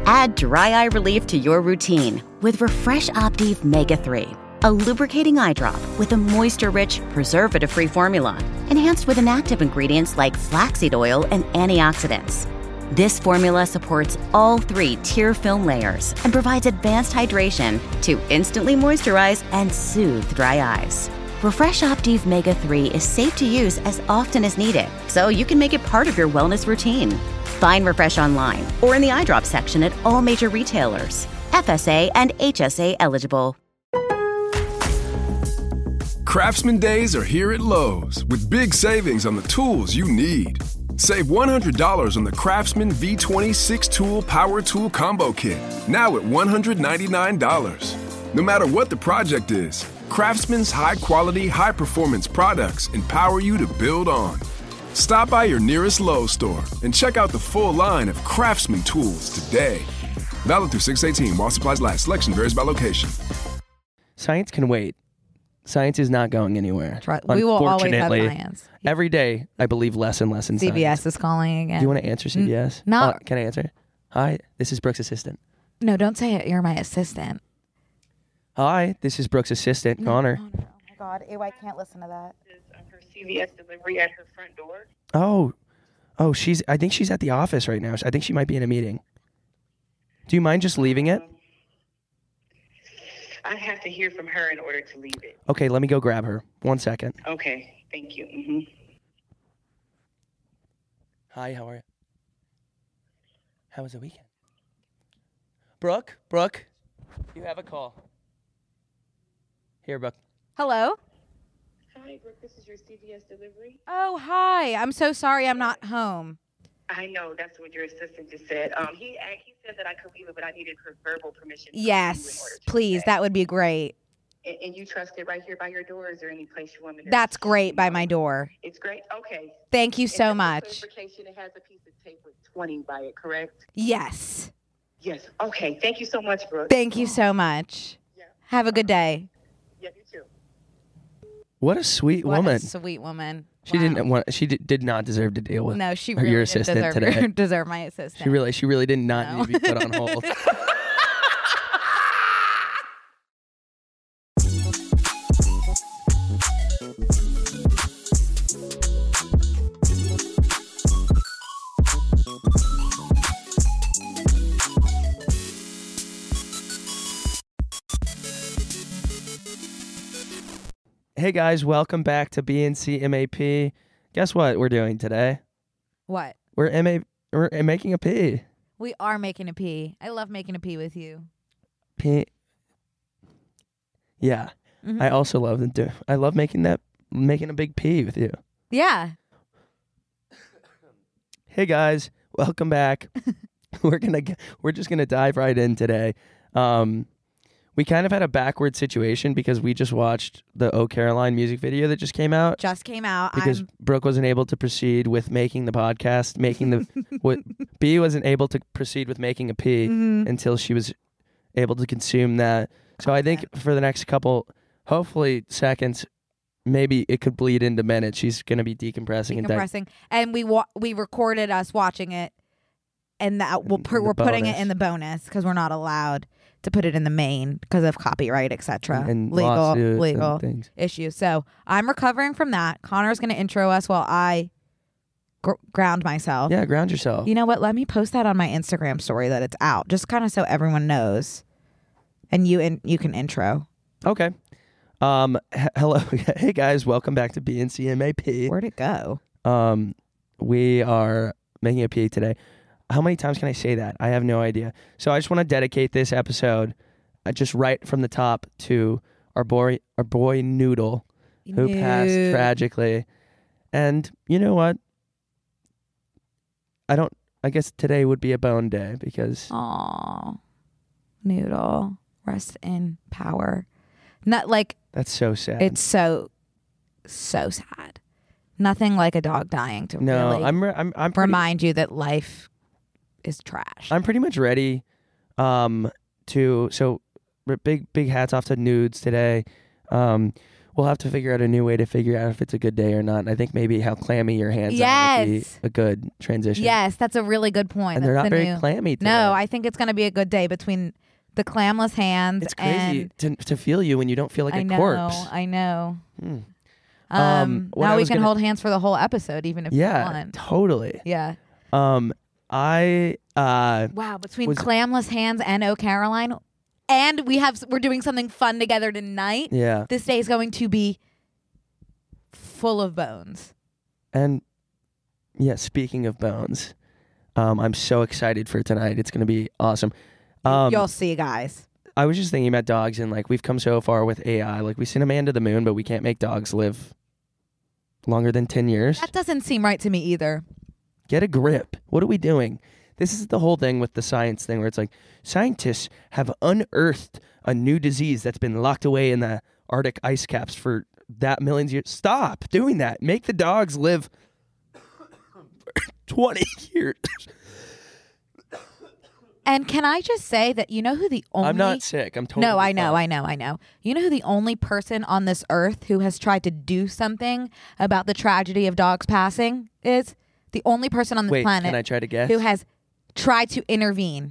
Add dry eye relief to your routine with Refresh Optive Mega 3, a lubricating eye drop with a moisture-rich, preservative-free formula, enhanced with inactive ingredients like flaxseed oil and antioxidants. This formula supports all 3 tear film layers and provides advanced hydration to instantly moisturize and soothe dry eyes. Refresh Optive Mega 3 is safe to use as often as needed, so you can make it part of your wellness routine. Find Refresh online or in the eye drop section at all major retailers. FSA and HSA eligible. Craftsman Days are here at Lowe's with big savings on the tools you need. Save $100 on the Craftsman V26 Tool Power Tool Combo Kit, now at $199. No matter what the project is, Craftsman's high-quality, high-performance products empower you to build on. Stop by your nearest Lowe's store and check out the full line of Craftsman tools today. Valid through 6/18 while supplies last. Selection varies by location. Science can wait. Science is not going anywhere. Right. We will always have science. Every day, I believe less and less in CBS science. is calling again. Do you want to answer CBS? No. Can I answer? Hi, this is Brooke's assistant. No, don't say it. You're my assistant. Hi, this is Brooke's assistant, Connor. Oh, my God. Ew, I can't listen to that. Her CVS delivery at her front door. Oh, I think she's at the office right now. I think she might be in a meeting. Do you mind just leaving it? I have to hear from her in order to leave it. Okay, let me go grab her. 1 second. Okay, thank you. Mm-hmm. Hi, how are you? How was the weekend? Brooke, you have a call. Here, Brooke. Hello? Hi, Brooke, this is your CVS delivery. Oh, hi. I'm so sorry I'm not home. I know, that's what your assistant just said. He said that I could leave it, but I needed her verbal permission. Yes, please. That would be great. And you trust it right here by your door? Is there any place you want me to? That's great by my door. It's great? Okay. Thank you so And much. clarification, it has a piece of tape with 20 by it, correct? Yes. Yes. Okay. Thank you so much, Brooke. Thank you so much. Yeah. Have a good day. Yeah, you too. What a sweet woman. What a sweet woman. She didn't want. She did not deserve to deal with. No, she her, really your didn't assistant deserve, today. deserve my assistant. She really did not need to be put on hold. Hey guys, welcome back to BNC MAP. Guess what we're doing today? What? We're making a P. We are making a P. I love making a P with you. P. Yeah. Mm-hmm. I also love I love making a big P with you. Yeah. Hey guys, welcome back. We're just gonna dive right in today. We kind of had a backward situation because we just watched the Oh Caroline music video that just came out. Because Brooke wasn't able to proceed with making the podcast, B wasn't able to proceed with making a P until she was able to consume that. So I think for the next couple, hopefully seconds, maybe it could bleed into minutes. She's going to be decompressing. And we recorded us watching it, and that we're putting it in the bonus because we're not allowed to put it in the main because of copyright, etc. And legal issues. So I'm recovering from that. Connor's going to intro us while I ground myself. Yeah, ground yourself. You know what? Let me post that on my Instagram story that it's out, just kind of so everyone knows. And you can intro. Okay. Hello. Hey guys, welcome back to BNC MAP. Where'd it go? We are making a P today. How many times can I say that? I have no idea. So I just want to dedicate this episode, just right from the top, to our boy Noodle, who passed tragically. And you know what? I guess today would be a bone day because... Aw, Noodle, rest in power. Not like... That's so sad. It's so sad. Nothing like a dog dying to really I'm remind you that life is trash. I'm pretty much ready big hats off to Nudes today. We'll have to figure out a new way to figure out if it's a good day or not. And I think maybe how clammy your hands are would be a good transition. Yes, that's a really good point. And they're not very clammy today. No, I think it's going to be a good day between the clamless hands. It's crazy to feel you when you don't feel like a corpse. I know. Now we can hold hands for the whole episode, even if you want. Yeah, totally. Yeah. Wow, between clamless hands and Oh Caroline, and we're doing something fun together tonight. Yeah. This day is going to be full of bones. And yeah, speaking of bones, I'm so excited for tonight. It's going to be awesome. You'll see, guys. I was just thinking about dogs, and like we've come so far with AI. Like we sent a man to the moon, but we can't make dogs live longer than 10 years. That doesn't seem right to me either. Get a grip. What are we doing? This is the whole thing with the science thing where it's like scientists have unearthed a new disease that's been locked away in the Arctic ice caps for that millions of years. Stop doing that. Make the dogs live 20 years. And can I just say that you know who the only... I'm not sick. I'm totally No, I know. fine. You know who the only person on this earth who has tried to do something about the tragedy of dogs passing is? The only person on this planet... Can I try to guess? Who has tried to intervene.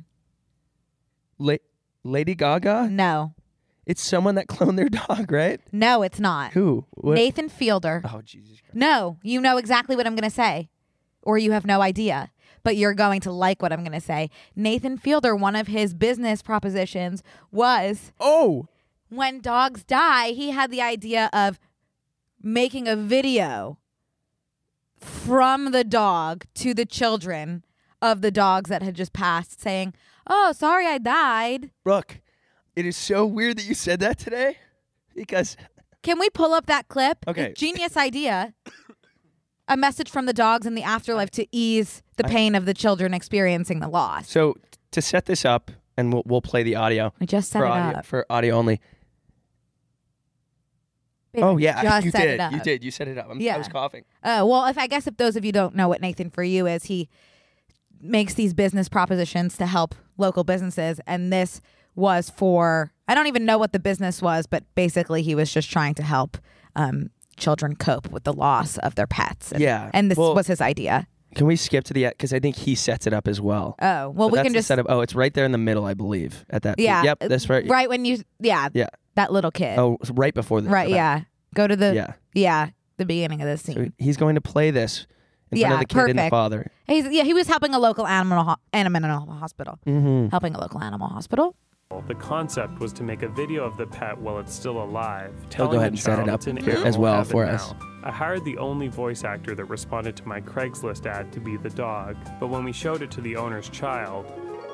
Lady Gaga? No. It's someone that cloned their dog, right? No, it's not. Who? What? Nathan Fielder. Oh, Jesus Christ. No, you know exactly what I'm going to say. Or you have no idea. But you're going to like what I'm going to say. Nathan Fielder, one of his business propositions was... Oh! When dogs die, he had the idea of making a video from the dog to the children of the dogs that had just passed saying, "Oh, sorry I died." Brooke, it is so weird that you said that today because... Can we pull up that clip? Okay. Genius idea. A message from the dogs in the afterlife to ease the pain of the children experiencing the loss. So to set this up, and we'll play the audio. I just set for it audio, up. For audio only. Babe, Oh, yeah. just You set did. it up. You did. You set it up. I was coughing. Well, if those of you don't know what Nathan For You is, he makes these business propositions to help local businesses. And this was for, I don't even know what the business was, but basically he was just trying to help children cope with the loss of their pets. And this was his idea. Can we skip to the, because I think he sets it up as well. Oh, well, we that's can the just setup. Oh, it's right there in the middle, I believe. At that. Yeah. Yep. That's right. Right when you, Yeah. that little kid. Oh, it's right before this. Right. Yeah. Go to the, Yeah. the beginning of this scene. So he's going to play this in front of the kid and the father. He was helping a local animal hospital. Mm-hmm. Helping a local animal hospital. The concept was to make a video of the pet while it's still alive, Go telling ahead the and set child it up it's in here animal as well habit for now. us. I hired the only voice actor that responded to my Craigslist ad to be the dog, but when we showed it to the owner's child...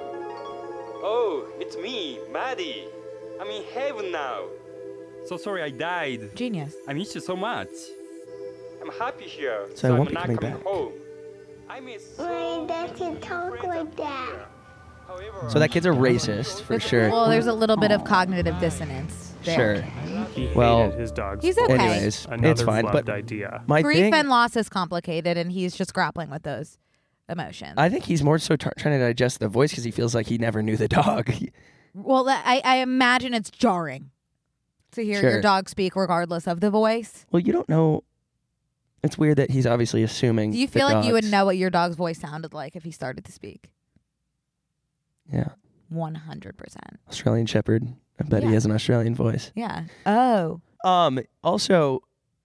Oh, it's me, Maddie. I'm in heaven now. So sorry I died. Genius. I miss you so much. I'm happy here, So I won't I'm be not coming coming back. home. I miss Why does he talk like that? So that kid's a racist for sure. Well, there's a little bit of cognitive dissonance there. Sure. He Well, hated his dog's he's voice. okay. Anyways, Another it's fine. flubbed But idea. my Grief thing, and loss is complicated, and he's just grappling with those emotions. I think he's more so trying to digest the voice because he feels like he never knew the dog. Well, I imagine it's jarring to hear your Sure. dog speak regardless of the voice. Well, you don't know. It's weird that he's obviously assuming. Do you the feel like you would dogs- know what your dog's voice sounded like if he started to speak? Yeah. 100%. Australian Shepherd. I bet he Yeah. has an Australian voice. Yeah. Oh. Also,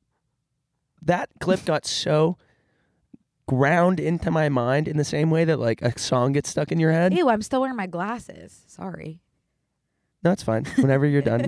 that clip got so ground into my mind in the same way that like a song gets stuck in your head. Ew, I'm still wearing my glasses. Sorry. No, it's fine. Whenever you're done.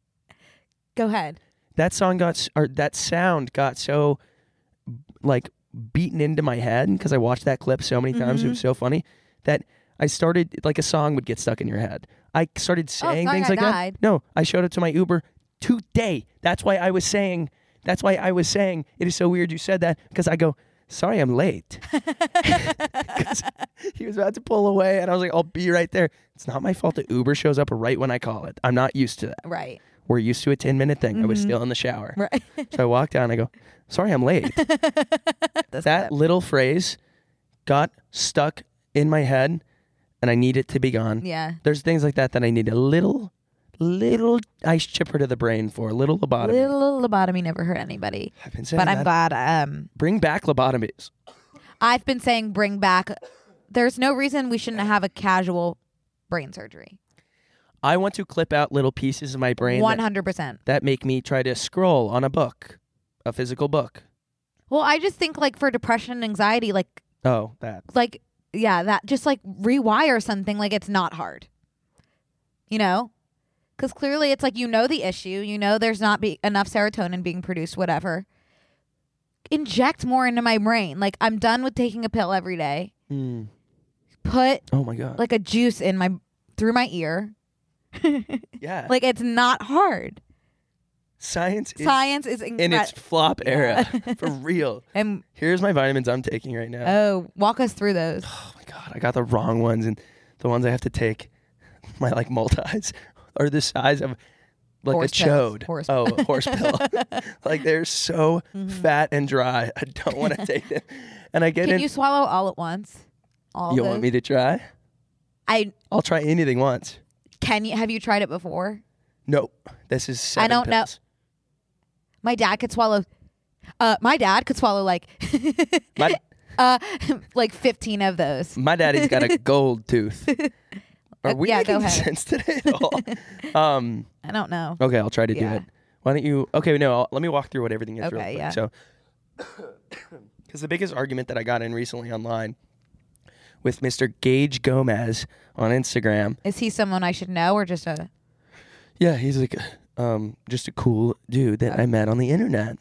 Go ahead. That sound got so like beaten into my head because I watched that clip so many times. It was so funny that I started, like a song would get stuck in your head. I started saying sorry, things I like died. that. No, I showed it to my Uber today. That's why I was saying it is so weird you said that, because I go, sorry, I'm late. 'Cause he was about to pull away and I was like, I'll be right there. It's not my fault that Uber shows up right when I call it. I'm not used to that. Right. We're used to a 10-minute thing. I was still in the shower. Right. So I walked down and I go, sorry, I'm late. That little phrase got stuck in my head and I need it to be gone. Yeah. There's things like that I need a little little ice chipper to the brain for a little lobotomy. Little lobotomy never hurt anybody. I've been saying But I'm that. glad. Bring back lobotomies. I've been saying bring back. There's no reason we shouldn't have a casual brain surgery. I want to clip out little pieces of my brain 100%. that make me try to scroll on a book, a physical book. Well, I just think like for depression and anxiety, like yeah, that just like rewire something. Like it's not hard, you know, because clearly it's like, you know, the issue, you know, there's not enough serotonin being produced, whatever. Inject more into my brain. Like I'm done with taking a pill every day. Put oh my God, like a juice in through my ear. Yeah. Like it's not hard. Science is in its flop era. For real. And here's my vitamins I'm taking right now. oh, walk us through those. Oh my God, I got the wrong ones, and the ones I have to take, my like multis, are the size of like Horse a pills. chode. Horse Oh, a horse pill. Like they're so fat and dry. I don't want to take them. And I get Can in. you swallow all at once? All You of want those? me to try? I'll try anything once. Have you tried it before? Nope. This is 7 I don't know. pills. My dad could swallow. My dad could swallow like My, like 15 of those. my daddy's got a gold tooth. Are we yeah, go making ahead. sense today at all? I don't know. Okay, I'll try to do Yeah. it. Why don't you? Okay, no. Let me walk through what everything is real Okay, quick. yeah. So, because the biggest argument that I got in recently online with Mr. Gage Gomez on Instagram. Is he someone I should know or just a? Yeah, he's like just a cool dude that I met on the internet.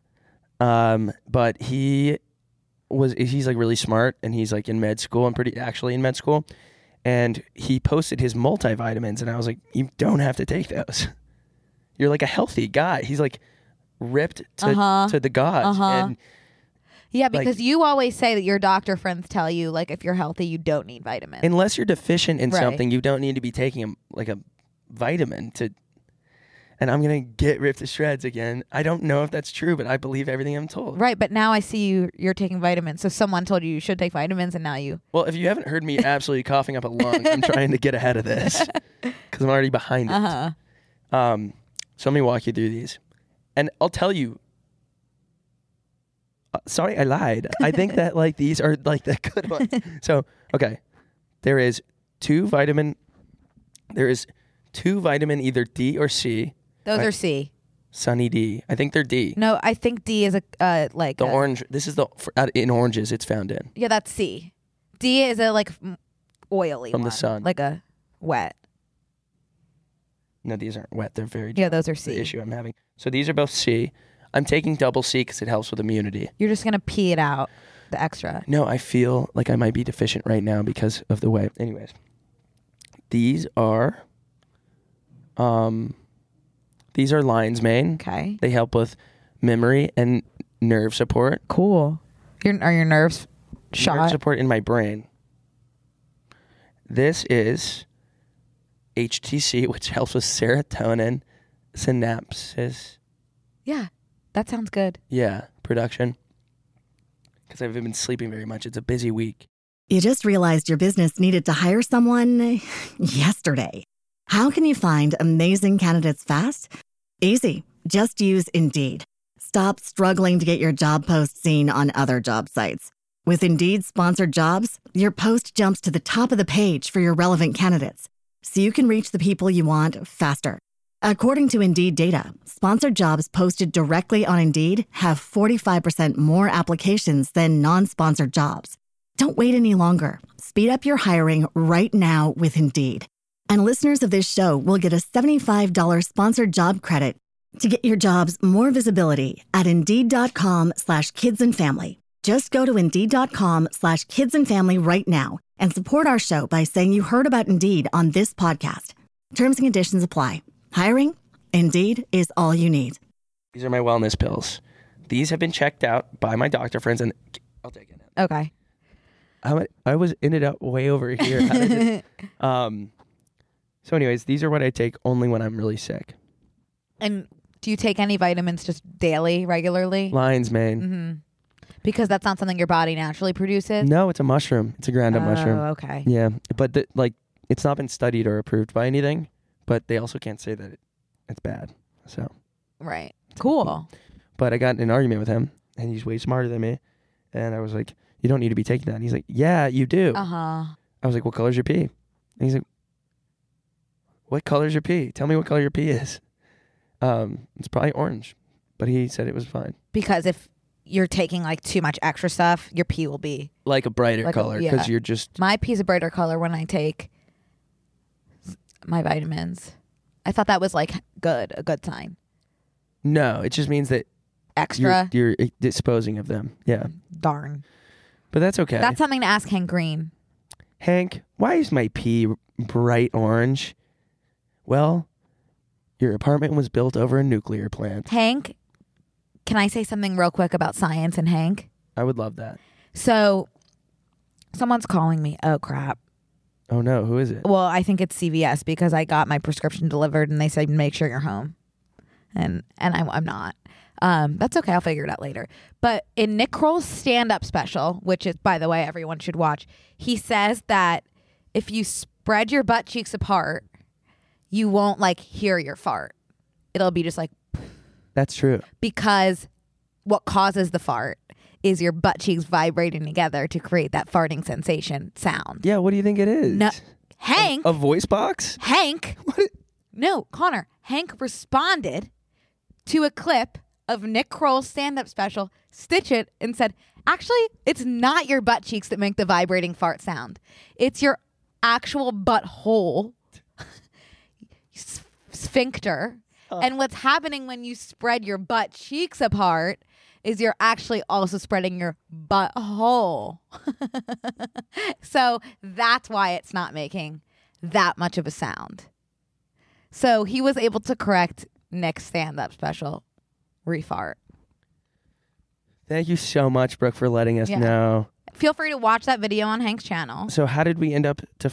But he's like really smart, and he's like in med school. I'm actually in med school. And he posted his multivitamins, and I was like, you don't have to take those. You're like a healthy guy. He's like ripped to the gods. And Yeah, because you always say that your doctor friends tell you, like, if you're healthy, you don't need vitamins. unless you're deficient in Right. something, you don't need to be taking a vitamin to. And I'm going to get ripped to shreds again. I don't know if that's true, but I believe everything I'm told. Right, but now I see you're taking vitamins. So someone told you should take vitamins, and now you. Well, if you haven't heard me absolutely coughing up a lung, I'm trying to get ahead of this because I'm already behind it. So let me walk you through these. And I'll tell you, sorry, I lied. I think that like these are like the good ones. So, okay, there is two vitamin either D or C. Those are C. Sunny D. I think they're D. No, I think D is like The orange. This is in oranges it's found in. Yeah, that's C. D is a like oily From the one, sun. like a wet. No, these aren't wet. They're very Yeah, those are the C. issue I'm having. So these are both C. I'm taking double C because it helps with immunity. You're just gonna pee it out, the extra. No, I feel like I might be deficient right now because of the way. Anyways, these are Lion's Mane. Okay. They help with memory and nerve support. Cool. Are your nerves shot? Nerve support in my brain. This is HTC, which helps with serotonin synapses. Yeah, that sounds good. Yeah, production. Because I've been sleeping very much. It's a busy week. You just realized your business needed to hire someone yesterday. How can you find amazing candidates fast? Easy. Just use Indeed. Stop struggling to get your job post seen on other job sites. With Indeed sponsored jobs, your post jumps to the top of the page for your relevant candidates, so you can reach the people you want faster. According to Indeed data, sponsored jobs posted directly on Indeed have 45% more applications than non-sponsored jobs. Don't wait any longer. Speed up your hiring right now with Indeed. And listeners of this show will get a $75 sponsored job credit to get your jobs more visibility at Indeed.com/kidsandfamily. Just go to Indeed.com/kidsandfamily right now and support our show by saying you heard about Indeed on this podcast. Terms and conditions apply. Hiring? Indeed is all you need. These are my wellness pills. These have been checked out by my doctor friends, and I'll take it. Okay. I ended up way over here. How did it- So anyways, these are what I take only when I'm really sick. And do you take any vitamins just daily, regularly? Lion's Mane. Mm-hmm. Because that's not something your body naturally produces? No, it's a mushroom. It's a ground up mushroom. Oh, okay. Yeah, but it's not been studied or approved by anything, but they also can't say that it's bad. So, Right. Cool. but I got in an argument with him, and he's way smarter than me. And I was like, "You don't need to be taking that." And he's like, "Yeah, you do." Uh-huh. I was like, "What color's your pee?" And he's like, "What color's your pee? Tell me what color your pee is." It's probably orange, but he said it was fine. Because if you're taking like too much extra stuff, your pee will be Like a brighter Like a- color, because yeah. you're just my pee's a brighter color when I take my vitamins. I thought that was like a good sign. no. It just means that Extra. you're disposing of them. Yeah, Darn. but that's okay. That's something to ask Hank Green. Hank, why is my pee bright orange? Well, your apartment was built over a nuclear plant. Hank, can I say something real quick about science and Hank? I would love that. So, someone's calling me. Oh, crap. Oh no, who is it? Well, I think it's CVS because I got my prescription delivered and they said, make sure you're home. And I'm not. That's okay. I'll figure it out later. But in Nick Kroll's stand-up special, which is, by the way, everyone should watch, he says that if you spread your butt cheeks apart, you won't like hear your fart. It'll be just like, That's true. because what causes the fart is your butt cheeks vibrating together to create that farting sensation sound. Yeah, what do you think it is? No, Hank, A voice box? Hank, no, Connor, Hank responded to a clip of Nick Kroll's stand-up special, Stitch It, and said, actually, it's not your butt cheeks that make the vibrating fart sound. It's your actual butthole sphincter. And what's happening when you spread your butt cheeks apart is you're actually also spreading your butthole. So that's why it's not making that much of a sound. So he was able to correct Nick's stand-up special refart. Thank you so much, Brooke, for letting us Yeah. know. Feel free to watch that video on Hank's channel. So how did we end up to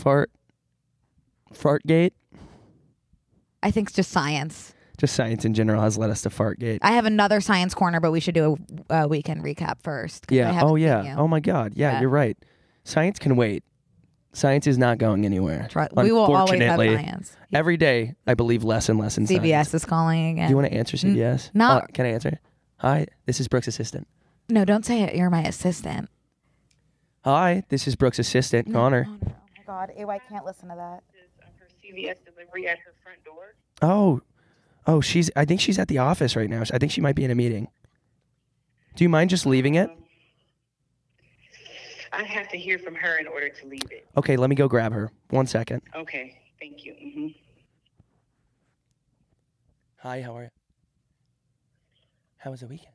Fartgate? I think it's just science. Just science in general has led us to Fartgate. I have another science corner, but we should do a weekend recap first. 'Cause I Yeah. haven't Oh, seen yeah. you. Oh, my God. Yeah, Yeah. you're right. Science can wait. Science is not going anywhere. Right. We will always have Unfortunately, science. every day, I believe less and less in science. CBS is calling again. Do you want to answer CBS? no. Can I answer? Hi, this is Brooke's assistant. No, don't say it. You're my assistant. Hi, this is Brooke's assistant, Connor. Oh my God. Ew, I can't listen to that. Her CVS delivery at her front door. Oh, I think she's at the office right now. I think she might be in a meeting. Do you mind just leaving it? I have to hear from her in order to leave it. Okay, let me go grab her. 1 second. Okay, thank you. Mm-hmm. Hi, how are you? How was the weekend?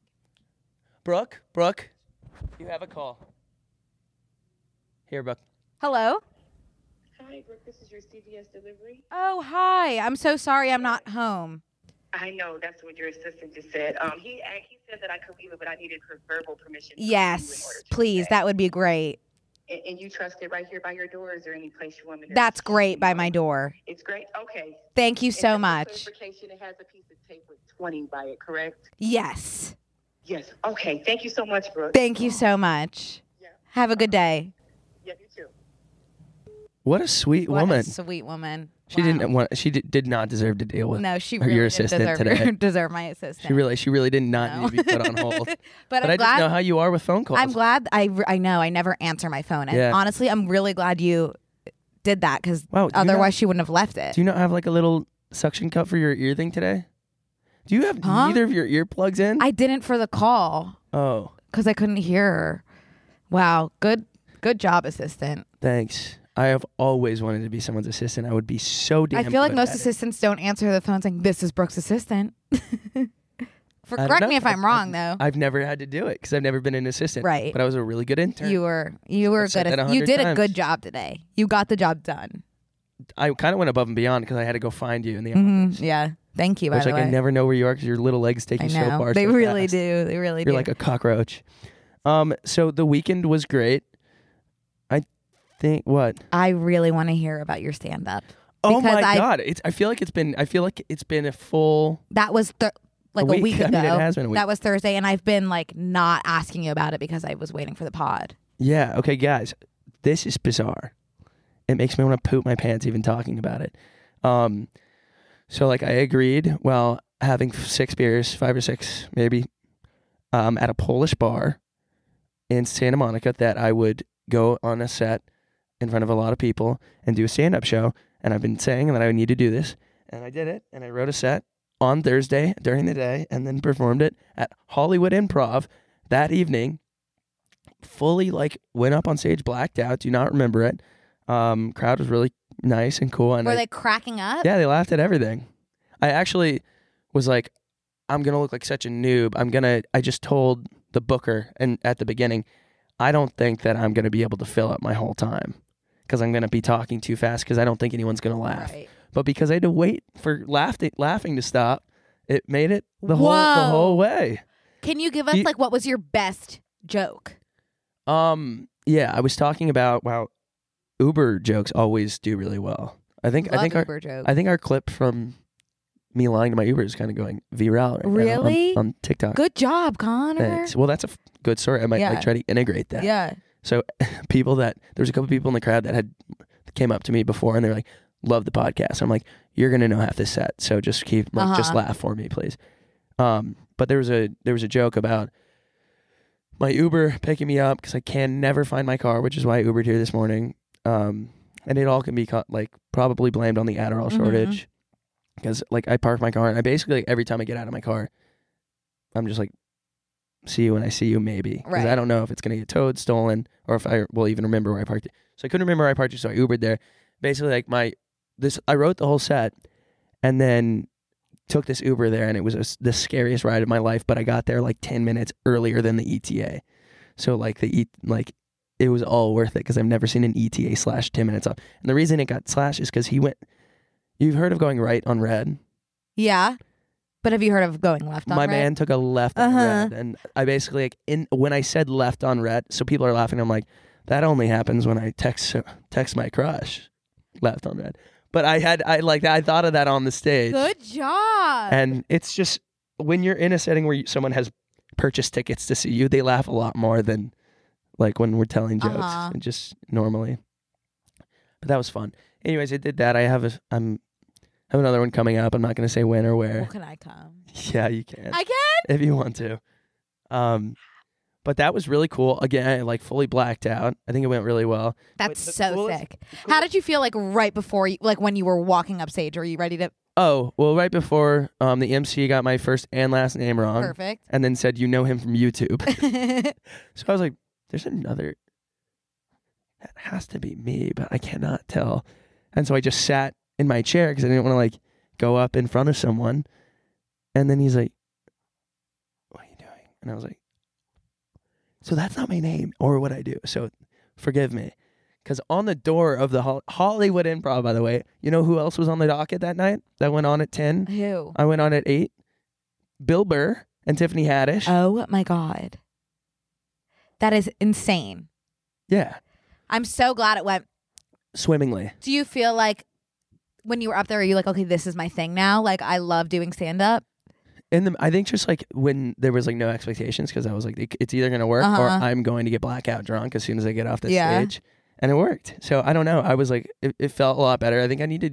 Brooke, you have a call. Here, Brooke. Hello? Hi, Brooke. This is your CVS delivery. Oh, hi. I'm so sorry I'm not home. I know that's what your assistant just said. He said that I could leave it, but I needed her verbal permission. from you in Yes, order to please. do That would be great. And you trust it right here by your door? Is there any place you want me to? That's great by my door. It's great. Okay. Thank you And so just for much. clarification, it has a piece of tape with 20 by it, correct? Yes. Yes. Okay. Thank you so much, Brooke. Thank you so much. Yeah. Have a good day. Yeah, you too. What a sweet What woman. a sweet woman. She Wow. didn't want. She did not deserve to deal with. No, she her- really your didn't assistant deserve, today. deserve my assistant. She really did not need to be put on hold. but But I'm I just know glad. how you are with phone calls. I'm glad. I know. I never answer my phone, and Yeah. honestly, I'm really glad you did that because Wow, do you otherwise not- she wouldn't have left it. Do you not have like a little suction cup for your ear thing today? Do you have Huh? neither of your earplugs in? I didn't for the call Oh, because I couldn't hear her. Wow. Good job, assistant. thanks. I have always wanted to be someone's assistant. I would be so damn. I feel like good most at it. assistants don't answer the phone saying, "This is Brooke's assistant." I don't Correct know. me if I'm wrong, though. I've never had to do it because I've never been an assistant. Right. But I was a really good intern. You were I've said good. that At, 100 you did a times. good job today. You got the job done. I kind of went above and beyond because I had to go find you in the Mhm. office. Yeah. Thank you. By Which the like way, I never know where you are because your little legs take I you know so far. they so really fast. do. They really You're do. like a cockroach. So the weekend was great. I think what? I really want to hear about your stand-up. Oh Because my god! I feel like it's been a full. That was like a week I ago. mean, it has been a week. That was Thursday, and I've been like not asking you about it because I was waiting for the pod. Yeah. Okay, guys. This is bizarre. It makes me want to poop my pants even talking about it. So like I agreed while having 6 beers, 5 or 6 maybe, at a Polish bar in Santa Monica that I would go on a set in front of a lot of people and do a stand-up show. And I've been saying that I would need to do this. And I did it. And I wrote a set on Thursday during the day and then performed it at Hollywood Improv that evening. Fully like went up on stage, blacked out, do not remember it. Crowd was really nice and cool. And Were they cracking up? Yeah, they laughed at everything. I actually was like, I'm going to look like such a noob. I just told the booker and at the beginning, I don't think that I'm going to be able to fill up my whole time because I'm going to be talking too fast because I don't think anyone's going to laugh. Right. But because I had to wait for laughing to stop, it made it the whole way. Can you give us like what was your best joke? Yeah, I was talking about how Uber jokes always do really well. I think Uber jokes. I think our clip from me lying to my Uber is kind of going viral right Really? now on TikTok. Good job, Connor. Thanks. Well, that's a good story. I might like try to integrate that. Yeah. So there's a couple people in the crowd that came up to me before and they're like, love the podcast. I'm like, you're going to know half this set. So just just laugh for me, please. But there was a joke about my Uber picking me up because I can never find my car, which is why I Ubered here this morning. And it all can be probably blamed on the Adderall shortage because like I park my car and I basically every time I get out of my car, I'm just like, see you when I see you, maybe. Because I don't know if it's going to get towed, stolen, or if I will even remember where I parked it. So I couldn't remember where I parked it, so I Ubered there. Basically, like I wrote the whole set and then took this Uber there, and it was the scariest ride of my life, but I got there like 10 minutes earlier than the ETA. So like it was all worth it because I've never seen an ETA slash 10 minutes off. And the reason it got slashed is because you've heard of going right on red? Yeah. But have you heard of going left on red? My man took a left on red, and I basically when I said left on red, so people are laughing. I'm like, that only happens when I text my crush, left on red. But I thought of that on the stage. Good job. And it's just when you're in a setting where someone has purchased tickets to see you, they laugh a lot more than like when we're telling jokes and just normally. But that was fun. Anyways, I did that. I have another one coming up. I'm not going to say when or where. Well, can I come? Yeah, you can. I can? If you want to. But that was really cool. Again, I like fully blacked out. I think it went really well. That's so sick. How did you feel like right before, like when you were walking up stage? Were you ready to? Oh, well, right before the MC got my first and last name wrong. Perfect. And then said, you know him from YouTube. So I was like, there's another. That has to be me, but I cannot tell. And so I just sat in my chair because I didn't want to like go up in front of someone. And then he's like, what are you doing? And I was like, so that's not my name or what I do. So forgive me. Because on the door of the Hollywood Improv, by the way, you know who else was on the docket that night? That went on at 10? Who? I went on at 8. Bill Burr and Tiffany Haddish. Oh my God. That is insane. Yeah. I'm so glad it went Swimmingly. Do you feel like when you were up there, are you like, okay, this is my thing now? Like, I love doing stand-up? I think just like when there was like no expectations because I was like, it's either going to work or I'm going to get blackout drunk as soon as I get off the stage. And it worked. So I don't know. I was like, it felt a lot better. I think I need to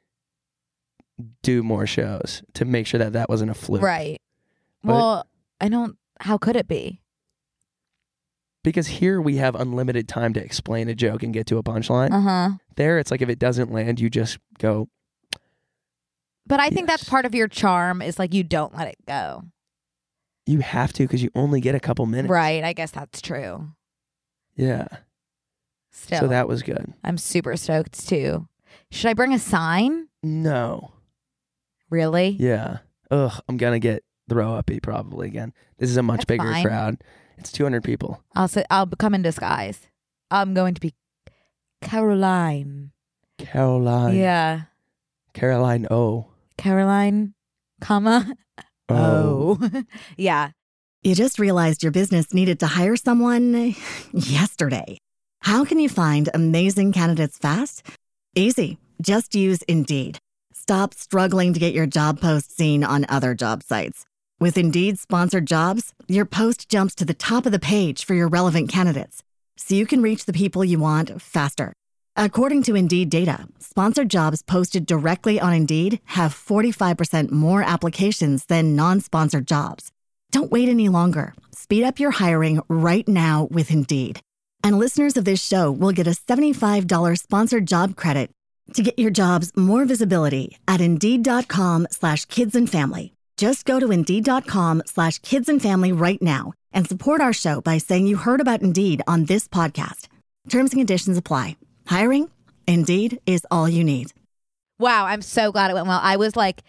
do more shows to make sure that wasn't a fluke. Right. But how could it be? Because here we have unlimited time to explain a joke and get to a punchline. There, it's like if it doesn't land, you just go. But I think that's part of your charm is like you don't let it go. You have to because you only get a couple minutes. Right. I guess that's true. Yeah. Still. So that was good. I'm super stoked too. Should I bring a sign? No. Really? Yeah. Ugh, I'm going to get throw uppy probably again. This is a much bigger crowd. It's 200 people. I'll come in disguise. I'm going to be Caroline. Caroline. Yeah. Caroline O. Caroline, comma. Oh. Yeah. You just realized your business needed to hire someone yesterday. How can you find amazing candidates fast? Easy. Just use Indeed. Stop struggling to get your job post seen on other job sites. With Indeed sponsored jobs, your post jumps to the top of the page for your relevant candidates, so you can reach the people you want faster. According to Indeed data, sponsored jobs posted directly on Indeed have 45% more applications than non-sponsored jobs. Don't wait any longer. Speed up your hiring right now with Indeed. And listeners of this show will get a $75 sponsored job credit to get your jobs more visibility at Indeed.com/kidsandfamily. Just go to Indeed.com/kidsandfamily right now and support our show by saying you heard about Indeed on this podcast. Terms and conditions apply. Hiring? Indeed is all you need. Wow, I'm so glad it went well. I was like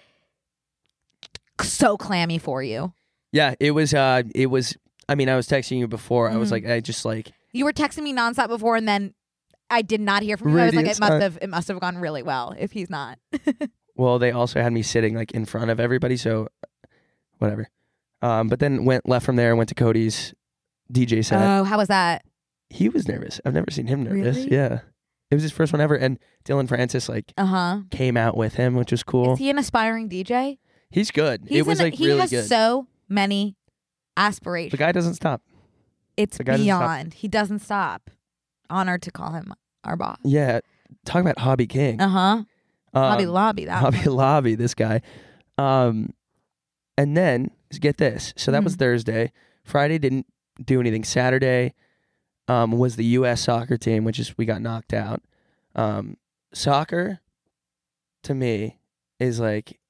so clammy for you. Yeah, it was. I mean, I was texting you before. I was like, You were texting me nonstop before, and then I did not hear from you. I was like, it must have gone really well if he's not. Well, they also had me sitting like in front of everybody, so whatever. But then left from there, went to Cody's DJ set. Oh, how was that? He was nervous. I've never seen him nervous. Really? Yeah. It was his first one ever, and Dylan Francis came out with him, which was cool. Is he an aspiring DJ? He's good. It was really good. He has so many aspirations. The guy doesn't stop. It's beyond. He doesn't stop. Honored to call him our boss. Yeah. Talk about Hobby King. Hobby Lobby. Lobby, this guy. And then, get this. So that was Thursday. Friday didn't do anything. Saturday was the U.S. soccer team, we got knocked out. Soccer, to me, is like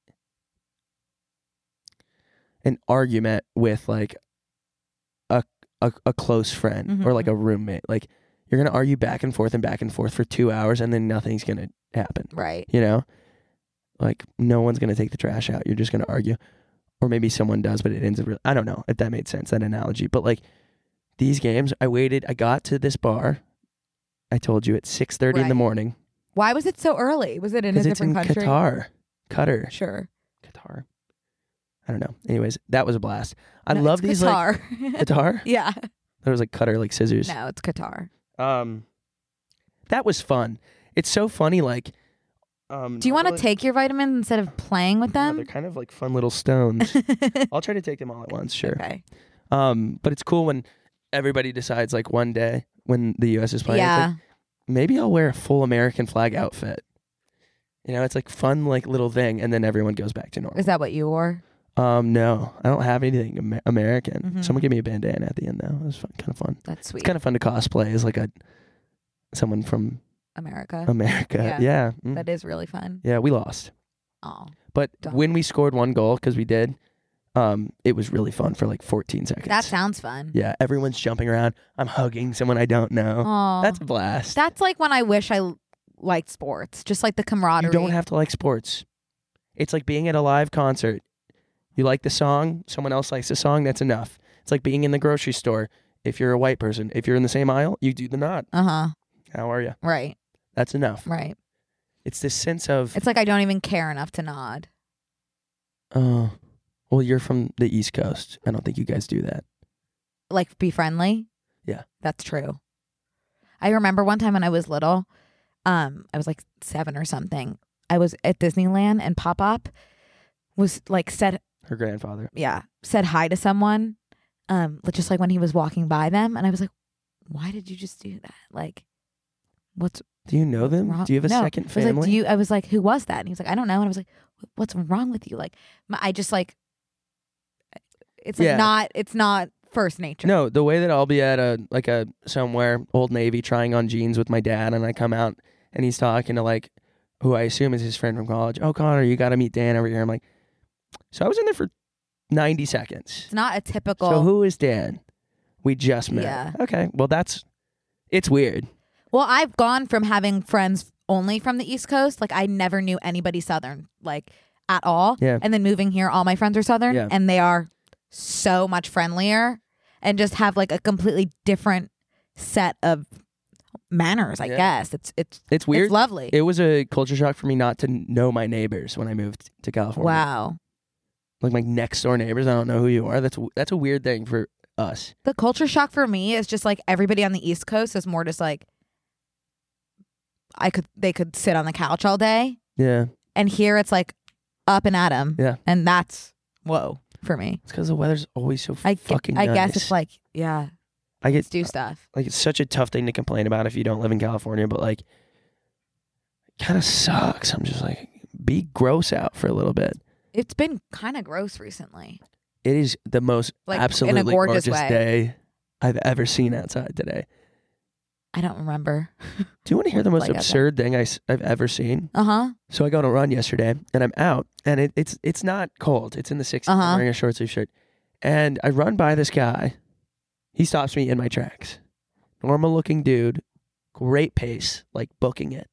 an argument with like a close friend or like a roommate. Like, you're going to argue back and forth for 2 hours, and then nothing's going to happen. Right. You know? Like, no one's going to take the trash out. You're just going to argue. Or maybe someone does, but it ends up really... I don't know if that made sense, that analogy. But, like, these games, I got to this bar, I told you, at 6:30 in the morning. Why was it so early? Was it in a different country? Because it's in Qatar. Sure. Qatar. I don't know. Anyways, that was a blast. I love these, Qatar. like... Qatar? Yeah. That was like Qatar, like scissors. No, it's Qatar. That was fun. It's so funny, like... do you want to take your vitamins instead of playing with them? They're kind of like fun little stones. I'll try to take them all at once, sure. Okay. But it's cool when everybody decides, like, one day when the U.S. is playing, yeah. It's like, maybe I'll wear a full American flag outfit. You know, it's like fun, like, little thing, and then everyone goes back to normal. Is that what you wore? No, I don't have anything American. Someone gave me a bandana at the end, though. It was kind of fun. That's sweet. It's kind of fun to cosplay as like someone from America. Yeah. That is really fun. Yeah, we lost. Oh. But when we scored one goal, because we did, it was really fun for like 14 seconds. That sounds fun. Yeah, everyone's jumping around. I'm hugging someone I don't know. Aww. That's a blast. That's like when I wish I liked sports. Just like the camaraderie. You don't have to like sports. It's like being at a live concert. You like the song, someone else likes the song, that's enough. It's like being in the grocery store. If you're a white person, if you're in the same aisle, you do the nod. How are you? Right. That's enough. Right. It's this sense of... It's like I don't even care enough to nod. Oh. Well, you're from the East Coast. I don't think you guys do that. Like, be friendly? Yeah. That's true. I remember one time when I was little, I was like 7 or something. I was at Disneyland and Pop-Up was like said... Her grandfather. Yeah. Said hi to someone, just like when he was walking by them. And I was like, why did you just do that? Like, what's... Do you know them? Wrong? Do you have a second family? I was like, who was that? And he was like, I don't know. And I was like, what's wrong with you? Like, I just like, it's like it's not first nature. No, the way that I'll be at a somewhere, Old Navy, trying on jeans with my dad, and I come out and he's talking to like, who I assume is his friend from college. Oh, Connor, you got to meet Dan over here. I'm like, so I was in there for 90 seconds. It's not a typical. So who is Dan? We just met. Yeah. Okay. Well, it's weird. Well, I've gone from having friends only from the East Coast. Like, I never knew anybody Southern, like, at all. Yeah. And then moving here, all my friends are Southern. Yeah. And they are so much friendlier and just have, like, a completely different set of manners, I guess. It's weird. It's lovely. It was a culture shock for me not to know my neighbors when I moved to California. Wow. Like, my next door neighbors, I don't know who you are. That's a weird thing for us. The culture shock for me is just, like, everybody on the East Coast is more just, like, they could sit on the couch all day. Yeah. And here it's like up and at 'em. Yeah. And that's whoa for me. It's because the weather's always so fucking nice. I guess it's like, yeah. Let's do stuff. Like, it's such a tough thing to complain about if you don't live in California, but like kind of sucks. I'm just like, be gross out for a little bit. It's been kind of gross recently. It is the most Like, absolutely in a gorgeous way. day I've ever seen outside today. I don't remember. Do you want to hear the most Like absurd thing I've ever seen? Uh-huh. So I go on a run yesterday, and I'm out, and it's not cold. It's in the 60s. Uh-huh. I'm wearing a short sleeve shirt, and I run by this guy. He stops me in my tracks. Normal looking dude, great pace, like booking it.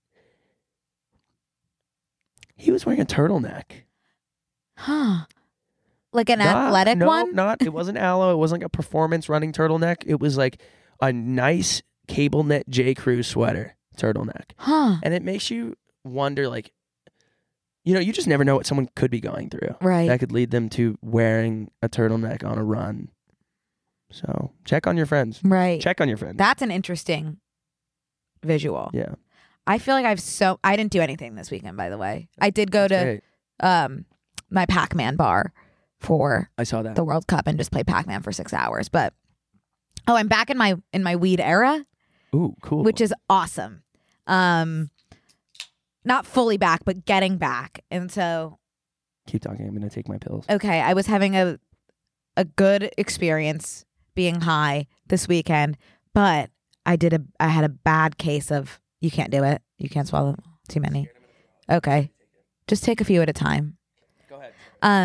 He was wearing a turtleneck. Huh. Like an athletic one? It wasn't aloe. It wasn't like a performance running turtleneck. It was like a nice cable knit J. Crew sweater turtleneck. Huh. And it makes you wonder, like, you just never know what someone could be going through. Right. That could lead them to wearing a turtleneck on a run. So check on your friends. Right. Check on your friends. That's an interesting visual. Yeah. I feel like I didn't do anything this weekend, by the way. I did go That's to my Pac-Man bar for I saw that. the World Cup and just play Pac-Man for 6 hours. But I'm back in my weed era. Ooh, cool. Which is awesome. Not fully back, but getting back. And so Keep talking. I'm going to take my pills. okay, I was having a good experience being high this weekend, but I had a bad case of you can't do it. You can't swallow too many. Okay. Just take a few at a time. Go ahead.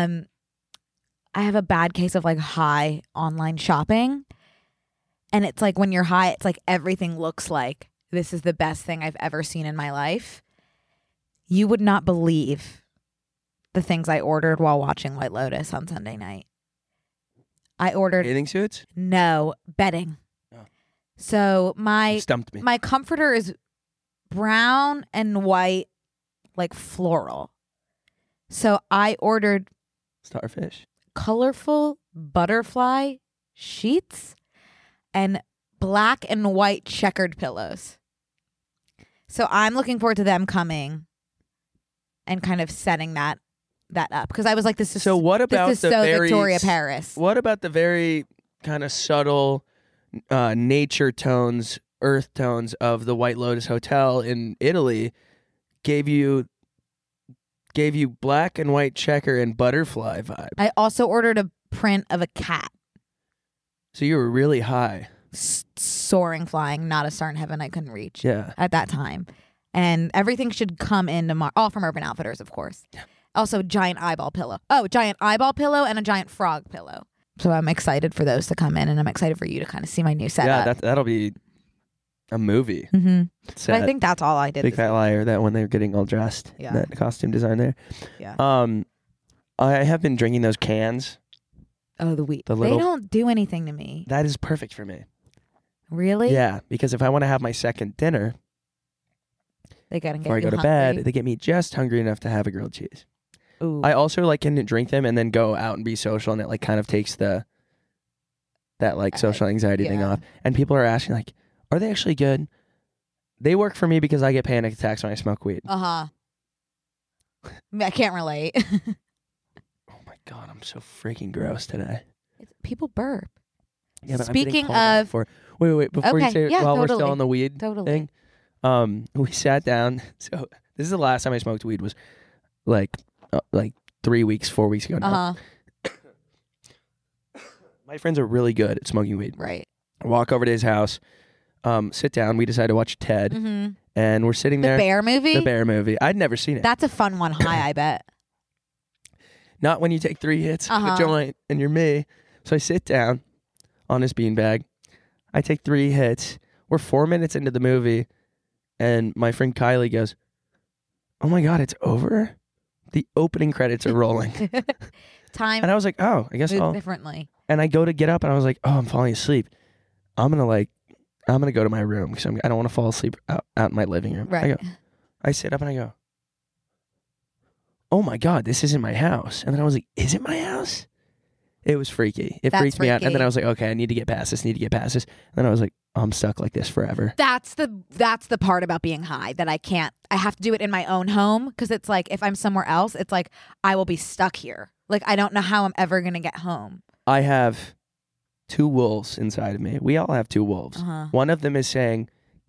I have a bad case of like high online shopping. And it's like when you're high, it's like everything looks like this is the best thing I've ever seen in my life. You would not believe the things I ordered while watching White Lotus on Sunday night. I ordered Bathing suits? no bedding. Oh. So You stumped me. my comforter is brown and white, like floral. So I ordered Starfish. colorful butterfly sheets and black and white checkered pillows. So I'm looking forward to them coming and kind of setting that up, because I was like, this is So what about this is the so very Victoria Paris. What about the very kind of subtle nature tones, earth tones of the White Lotus Hotel in Italy gave you black and white checker and butterfly vibe. I also ordered a print of a cat So you were really high. soaring, flying, not a star in heaven I couldn't reach Yeah. at that time. And everything should come in tomorrow. All from Urban Outfitters, of course. Yeah. Also, giant eyeball pillow. Oh, giant eyeball pillow and a giant frog pillow. So I'm excited for those to come in, and I'm excited for you to kind of see my new setup. Yeah, that'll be a movie. Mm-hmm. But set. I think that's all I did. Big this Fat Liar, that when they're getting all dressed. Yeah. That costume design there. Yeah. I have been drinking those cans. Oh, the wheat. The They little- don't do anything to me. That is perfect for me. Really? Yeah, because if I want to have my second dinner They gotta get before I you go to hungry. bed, they get me just hungry enough to have a grilled cheese. Ooh. I also like can drink them and then go out and be social, and it like kind of takes that like social anxiety thing yeah. off. And people are asking like, are they actually good? They work for me because I get panic attacks when I smoke weed. Uh-huh. I can't relate. Oh my god, I'm so freaking gross today. People burp. Yeah, but I'm getting Speaking called out of- for wait before you Okay, say it, yeah, while we're totally. still on the weed Totally. thing, we sat down. So this is the last time I smoked weed was like 4 weeks ago now. Uh-huh. My friends are really good at smoking weed. Right. I walk over to his house, sit down. We decide to watch Ted, Mm-hmm. and we're sitting The there. bear movie? The bear movie. I'd never seen it. That's a fun one high, I bet. Not when you take 3 hits of Uh-huh. a joint and you're me. So I sit down on his beanbag. I take 3 hits. We're 4 minutes into the movie, and my friend Kylie goes, "Oh my god, it's over." The opening credits are rolling, Time and I was like, "Oh, I guess moves I'll." differently. And I go to get up, and I was like, "Oh, I'm falling asleep. I'm gonna go to my room because I don't want to fall asleep out in my living room." Right. I sit up and I go, "Oh my god, this isn't my house." And then I was like, "Is it my house?" It was freaky. It That's freaked me out. And then freaky. I was like, "Okay, I need to get past this. And then I was like, "I'm stuck like this forever." That's the part about being high that I have to do it in my own home, because it's like if I'm somewhere else, it's like I will be stuck here. Like I don't know how I'm ever going to get home. I have 2 wolves inside of me. We all have 2 wolves. Uh-huh. One of them is saying,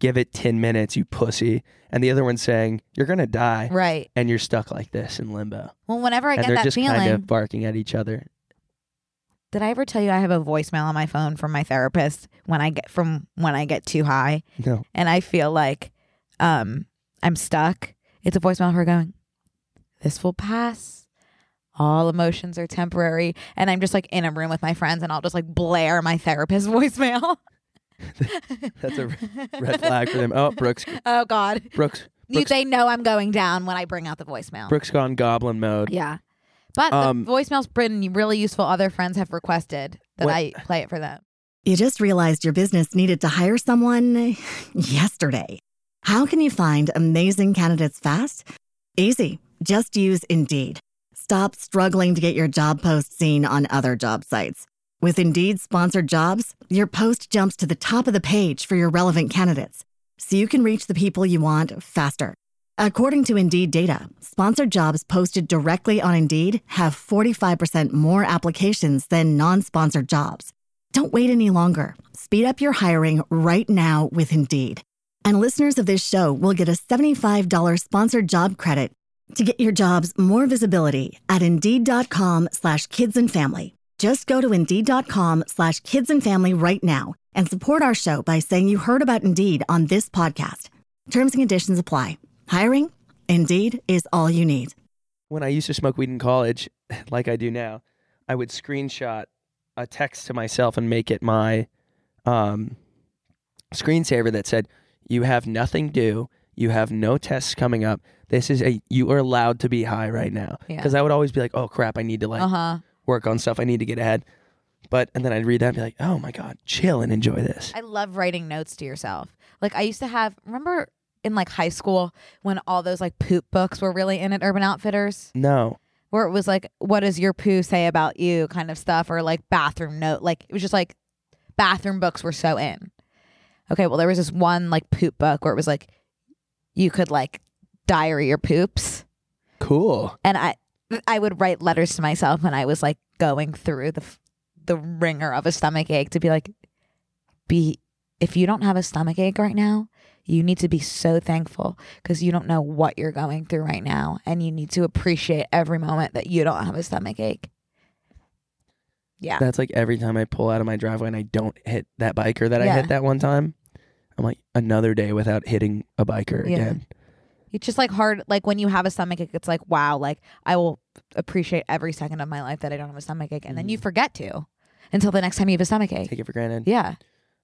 give it 10 minutes, you pussy. And the other one's saying, you're going to die. Right. And you're stuck like this in limbo. Well, whenever I and get they're that just feeling, kind of barking at each other. did I ever tell you I have a voicemail on my phone from my therapist when I get too high? No. And I feel like I'm stuck. It's a voicemail of her going, "This will pass. All emotions are temporary." And I'm just like in a room with my friends and I'll just like blare my therapist voicemail. That's a red flag for them. Oh, Brooks. Oh God. Brooks. They know I'm going down when I bring out the voicemail. Brooks gone goblin mode. Yeah. But the voicemail's been really useful. Other friends have requested that I play it for them. You just realized your business needed to hire someone yesterday. How can you find amazing candidates fast? Easy. Just use Indeed. Stop struggling to get your job post seen on other job sites. With Indeed sponsored jobs, your post jumps to the top of the page for your relevant candidates, so you can reach the people you want faster. According to Indeed data, sponsored jobs posted directly on Indeed have 45% more applications than non-sponsored jobs. Don't wait any longer. Speed up your hiring right now with Indeed. And listeners of this show will get a $75 sponsored job credit to get your jobs more visibility at Indeed.com/kidsandfamily. Just go to Indeed.com/kidsandfamily right now and support our show by saying you heard about Indeed on this podcast. Terms and conditions apply. Hiring? Indeed is all you need. When I used to smoke weed in college, like I do now, I would screenshot a text to myself and make it my screensaver that said, "You have nothing due. You have no tests coming up. You are allowed to be high right now." Because I would always be like, "Oh crap, I need to work on stuff. I need to get ahead." And then I'd read that and be like, "Oh my God, chill and enjoy this." I love writing notes to yourself. Like I used to have, remember in like high school when all those like poop books were really in at Urban Outfitters? No. Where it was like, what does your poo say about you kind of stuff, or like bathroom note. Like it was just like bathroom books were so in. Okay, well there was this one like poop book where it was like you could like diary your poops. Cool. And I would write letters to myself when I was like going through the ringer of a stomach ache to be like, if you don't have a stomach ache right now, you need to be so thankful because you don't know what you're going through right now. And you need to appreciate every moment that you don't have a stomach ache. Yeah. That's like every time I pull out of my driveway and I don't hit that biker that I hit that one time, I'm like, another day without hitting a biker again. It's just like hard. Like when you have a stomach ache, it's like, wow, like I will appreciate every second of my life that I don't have a stomach ache. And then you forget to until the next time you have a stomach ache. Take it for granted. Yeah.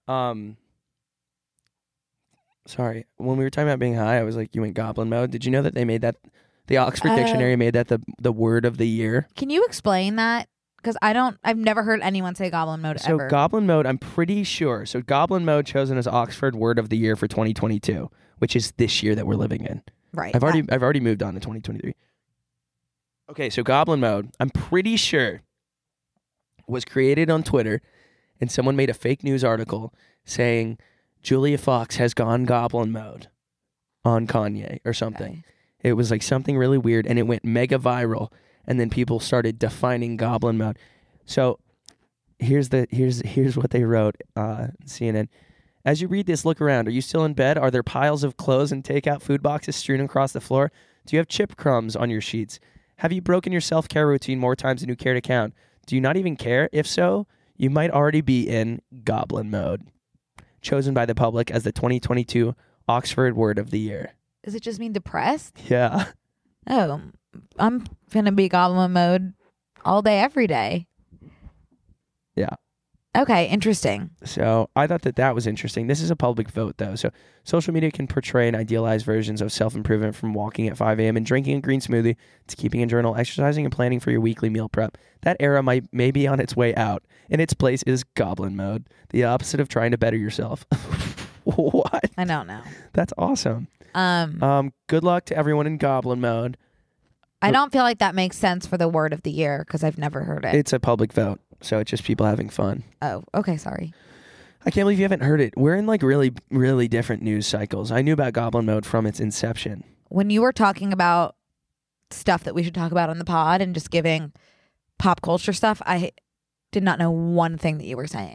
Sorry. When we were talking about being high, I was like, you went goblin mode. Did you know that they made that, the Oxford Dictionary made that the word of the year? Can you explain that? Because I've never heard anyone say goblin mode ever. So goblin mode, I'm pretty sure. So goblin mode chosen as Oxford word of the year for 2022, which is this year that we're living in. Right. I've already moved on to 2023. Okay, so goblin mode, I'm pretty sure was created on Twitter, and someone made a fake news article saying Julia Fox has gone goblin mode on Kanye or something. Okay. It was like something really weird, and it went mega viral. And then people started defining goblin mode. So here's what they wrote, CNN. As you read this, look around. Are you still in bed? Are there piles of clothes and takeout food boxes strewn across the floor? Do you have chip crumbs on your sheets? Have you broken your self-care routine more times than you care to count? Do you not even care? If so, you might already be in goblin mode. Chosen by the public as the 2022 Oxford Word of the Year. Does it just mean depressed? Yeah. Oh, I'm gonna be goblin mode all day, every day. Yeah. Okay, interesting. So I thought that was interesting. This is a public vote, though. So social media can portray and idealize versions of self-improvement, from walking at 5 a.m. and drinking a green smoothie to keeping a journal, exercising, and planning for your weekly meal prep. That era may be on its way out. In its place is goblin mode, the opposite of trying to better yourself. What? I don't know. That's awesome. Good luck to everyone in goblin mode. I don't feel like that makes sense for the word of the year because I've never heard it. It's a public vote, so it's just people having fun. Oh, okay, sorry. I can't believe you haven't heard it. We're in like really, really different news cycles. I knew about goblin mode from its inception. When you were talking about stuff that we should talk about on the pod and just giving pop culture stuff, I did not know one thing that you were saying.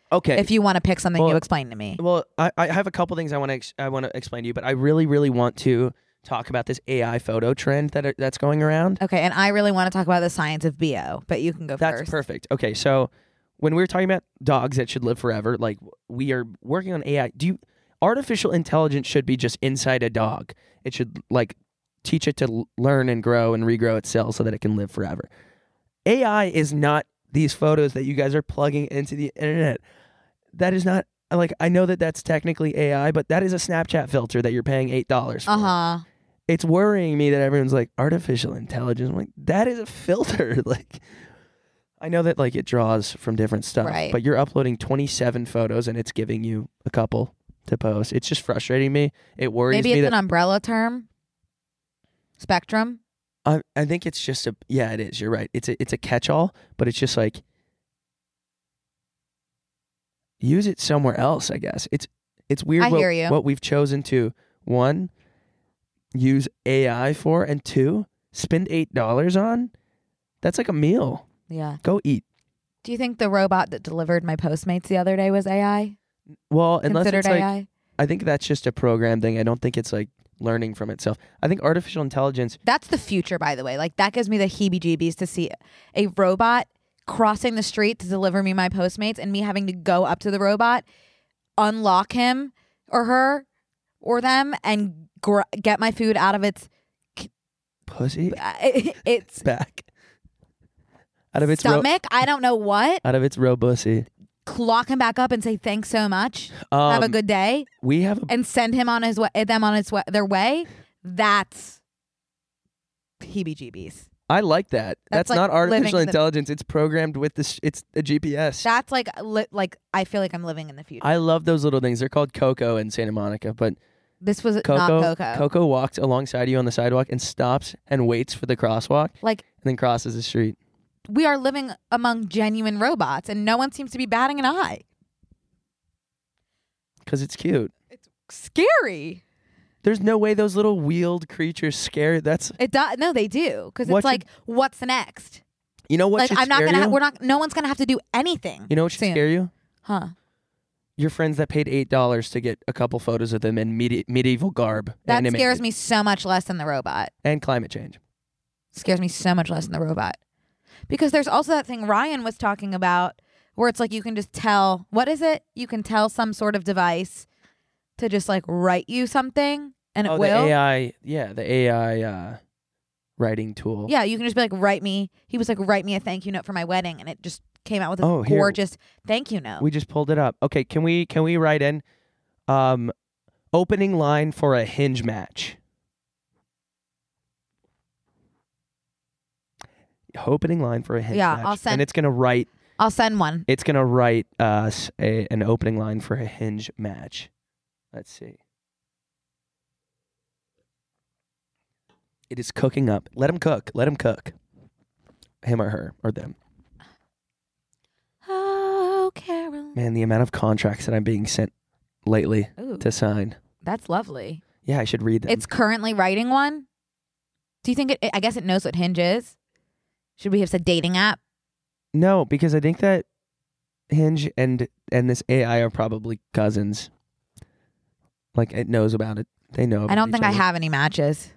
Okay. If you want to pick something Well, you explain to me. Well, I have a couple things I want to explain to you, but I really want to talk about this AI photo trend that's going around. Okay, and I really want to talk about the science of BO, but you can go That's first. perfect. Okay, so when we were talking about dogs that should live forever, like we are working on AI. Artificial intelligence should be just inside a dog. It should like teach it to learn and grow and regrow itself so that it can live forever. AI is not these photos that you guys are plugging into the internet. That is not like, I know that that's technically AI, but that is a Snapchat filter that you're paying $8 for. It's worrying me that everyone's like, artificial intelligence. I'm like, that is a filter. Like, I know that like it draws from different stuff, Right. but you're uploading 27 photos and it's giving you a couple to post. It's just frustrating me. It worries Maybe me it's that an umbrella term. Spectrum. I think it's just yeah, it is. You're right. It's a catch-all, but it's just like, use it somewhere else, I guess. It's weird I hear you. what we've chosen to, one, use AI for, and two, spend $8 on. That's like a meal. Yeah. Go eat. Do you think the robot that delivered my Postmates the other day was AI? Well, unless Considered it's like, AI? I think that's just a program thing. I don't think it's like learning from itself. I think artificial intelligence. That's the future, by the way. Like, that gives me the heebie-jeebies to see a robot crossing the street to deliver me my Postmates and me having to go up to the robot, unlock him or her or them, and get my food out of its Pussy? its back. Out of its stomach. I don't know what. Out of its robussy. Lock him back up and say thanks so much. Have a good day. We have and send him on his way. Them on their way. That's heebie-jeebies. I like that. That's like not artificial living intelligence. It's programmed with this. It's a GPS. That's like I feel like I'm living in the future. I love those little things. They're called Coco in Santa Monica, but this was Coco, not Coco. Coco walks alongside you on the sidewalk and stops and waits for the crosswalk, like, and then crosses the street. We are living among genuine robots, and no one seems to be batting an eye. Because it's cute. It's scary. There's no way those little wheeled creatures scare. That's it. No, they do, because it's like, what's next? You know what? Like, should I'm not scare gonna. you? We're not. No one's gonna have to do anything. You know what should soon. scare you? Huh? Your friends that paid $8 to get a couple photos of them in medieval garb. That scares me so much less than the robot. And climate change. Scares me so much less than the robot. Because there's also that thing Ryan was talking about where it's like you can just tell, what is it? You can tell some sort of device to just like write you something and it will. The AI, the AI writing tool. Yeah, you can just be like, write me. He was like, write me a thank you note for my wedding. And it just came out with a here. gorgeous thank you note. We just pulled it up. Okay, can we write in opening line for a Hinge match? Opening line for a Hinge match. I'll send. And it's gonna write. I'll send one. It's gonna write us an opening line for a Hinge match. Let's see. It is cooking up. Let him cook. Let him cook. Him or her or them. Oh, Carol. Man, the amount of contracts that I'm being sent lately to sign. That's lovely. Yeah, I should read them. It's currently writing one. Do you think I guess it knows what Hinge is? Should we have said dating app? No, because I think that Hinge and this AI are probably cousins. Like, it knows about it. They know about I don't each think I other. have any matches.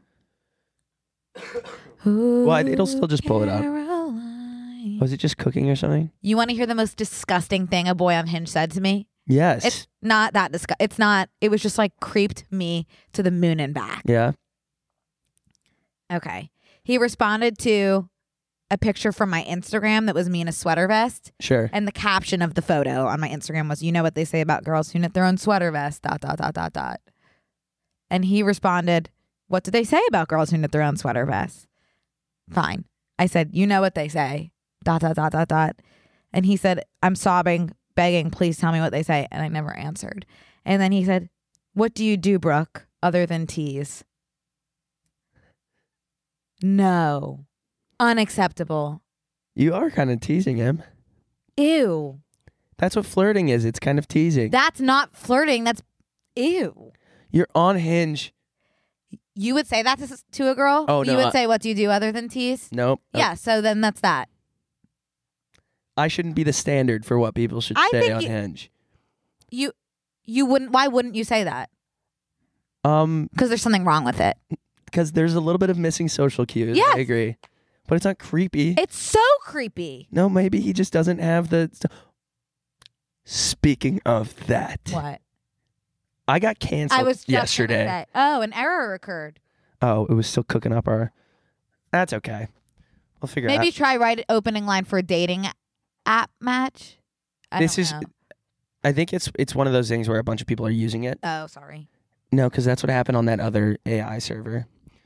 Well, it'll still just pull it up. Was it just cooking or something? You want to hear the most disgusting thing a boy on Hinge said to me? Yes. It's not that disgusting. It's not. It was just like creeped me to the moon and back. Yeah. Okay. He responded to a picture from my Instagram that was me in a sweater vest. Sure. And the caption of the photo on my Instagram was, you know what they say about girls who knit their own sweater vest, ... And he responded, what do they say about girls who knit their own sweater vests? Fine. I said, you know what they say, ... And he said, I'm sobbing, begging, please tell me what they say. And I never answered. And then he said, what do you do, Brooke, other than tease? No. Unacceptable. You are kind of teasing him. Ew. That's what flirting is. It's kind of teasing. That's not flirting. That's ew. You're on Hinge. You would say that to a girl? Oh, no. You would say, what do you do other than tease? Nope. Yeah, so then that's that. I shouldn't be the standard for what people should say on Hinge. You wouldn't. Why wouldn't you say that? Because there's something wrong with it. Because there's a little bit of missing social cues. Yes. I agree. But it's not creepy. It's so creepy. No, maybe he just doesn't have the... Speaking of that. What? I got canceled I was just yesterday. gonna say, oh, an error occurred. Oh, it was still cooking up our... That's okay. We'll figure it out. Maybe try right opening line for a dating app match. I don't know. I think it's one of those things where a bunch of people are using it. Oh, sorry. No, because that's what happened on that other AI server.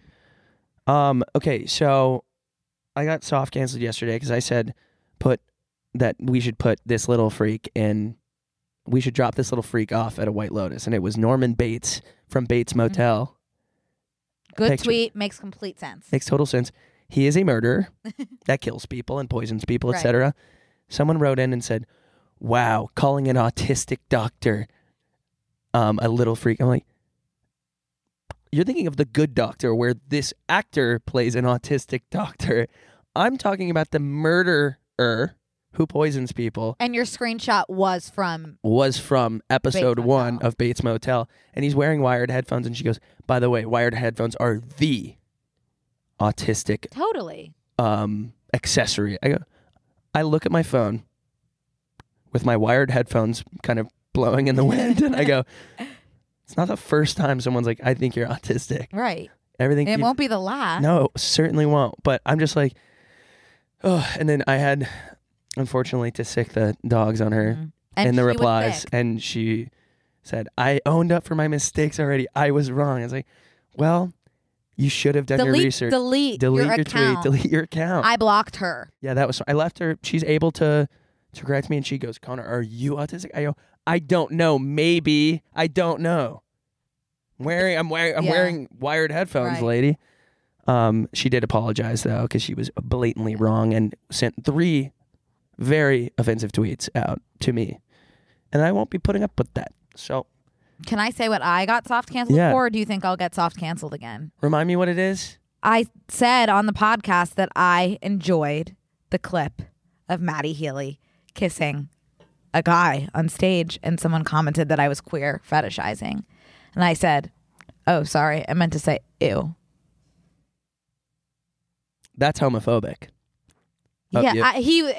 Okay, so I got soft canceled yesterday because I said we should put this little freak in. We should drop this little freak off at a White Lotus, and it was Norman Bates from Bates Motel. Good tweet, makes complete sense. Makes total sense. He is a murderer that kills people and poisons people, Right. etc. Someone wrote in and said, "Wow, calling an autistic doctor a little freak." I'm like, you're thinking of The Good Doctor, where this actor plays an autistic doctor. I'm talking about the murderer who poisons people. And your screenshot was from episode Bates 1 Motel. of Bates Motel. And he's wearing wired headphones. And she goes, by the way, wired headphones are the autistic totally accessory. I look at my phone with my wired headphones kind of blowing in the wind. And I go, it's not the first time someone's like, I think you're autistic. right. Everything. It won't be the last. No, certainly won't. But I'm just like, oh. And then I had, unfortunately, to sick the dogs on her And in the she was replies. sick. And she said, I owned up for my mistakes already. I was wrong. I was like, well, you should have done your research. Delete your your tweet. account. Delete your account. I blocked her. Yeah, that was. I left her. She's able to correct me, and she goes, Connor, are you autistic? I go, I don't know. Maybe. I don't know. I'm wearing wired headphones, Right. lady. She did apologize though, because she was blatantly wrong and sent 3 very offensive tweets out to me, and I won't be putting up with that. So, Can I say what I got soft canceled Yeah. for, or do you think I'll get soft canceled again? remind me what it is. I said on the podcast that I enjoyed the clip of Maddie Healy kissing a guy on stage, and someone commented that I was queer fetishizing. And I said, oh, sorry, I meant to say ew. That's homophobic. Yeah, you.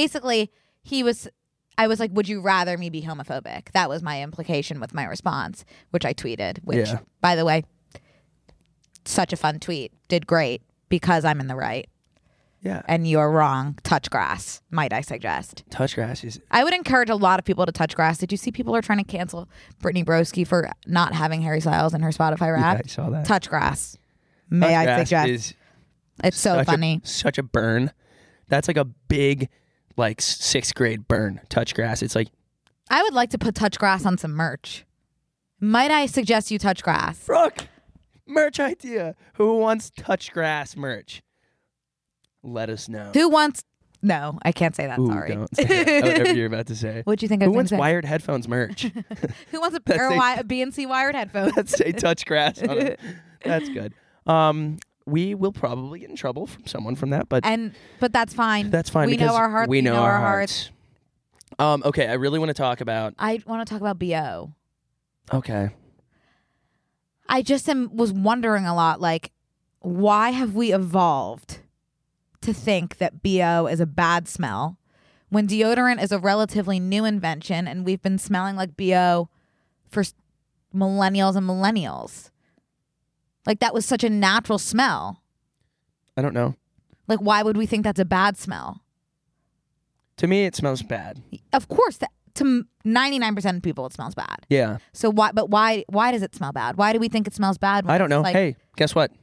I was like, would you rather me be homophobic? That was my implication with my response, which I tweeted, which, Yeah. by the way, such a fun tweet. Did great because I'm in the right. Yeah. And you're wrong. Touch grass, might I suggest. Touch grass is. I would encourage a lot of people to touch grass. Did you see people are trying to cancel Brittany Broski for not having Harry Styles in her Spotify rap? Yeah, I saw that. Touch grass. May Touch I grass suggest? is It's so funny. Such a burn. That's like a big, like 6th grade burn. Touch grass. It's like, I would like to put touch grass on some merch. Might I suggest you touch grass? Brooke, merch idea. Who wants touch grass merch? Let us know. Who wants? No, I can't say that. Ooh, Sorry. don't say that. Whatever you're about to say. What'd you think I Who was wants gonna say? wired headphones merch? Who wants a That's pair a- of BNC wired headphones? Let's say touch grass on it. That's good. We will probably get in trouble from someone from that, but But that's fine. that's fine. We because know our hearts. We you know our hearts. Okay, I really want to talk about. I want to talk about BO. Okay. I just was wondering a lot, like, why have we evolved to think that BO is a bad smell when deodorant is a relatively new invention and we've been smelling like BO for millennials and millennials? Like, that was such a natural smell. I don't know. Like, why would we think that's a bad smell? To me, it smells bad. Of course, to 99% of people, it smells bad. Yeah. So why? But why does it smell bad? Why do we think it smells bad? I don't know. Like, Hey, guess what?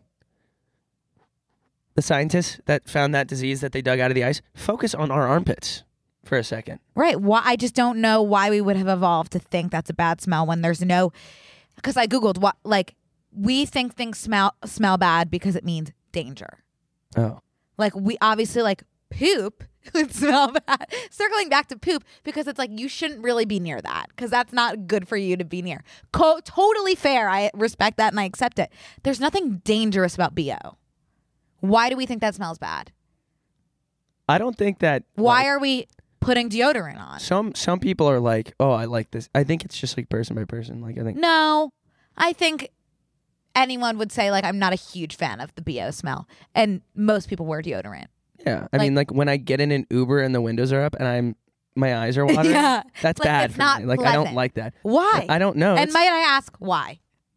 The scientists that found that disease that they dug out of the ice, focus on our armpits for a second. right. Why? I just don't know why we would have evolved to think that's a bad smell when there's no. Because I googled what, like, we think things smell bad because it means danger. Oh. Like, we obviously, like, poop would smell bad. Circling back to poop, because it's like you shouldn't really be near that because that's not good for you to be near. Totally fair. I respect that and I accept it. There's nothing dangerous about BO. Why do we think that smells bad? I don't think that. Why like, are we? putting deodorant on. Some people are like, oh, I like this. I think it's just like person by person. Like I think No, I think anyone would say like I'm not a huge fan of the BO smell, and most people wear deodorant. Yeah, I mean, like when I get in an Uber and the windows are up and my eyes are watering, Yeah. that's Like, bad it's for not me. Like I pleasant. don't like that. Why? I don't know. And It's- might I ask why?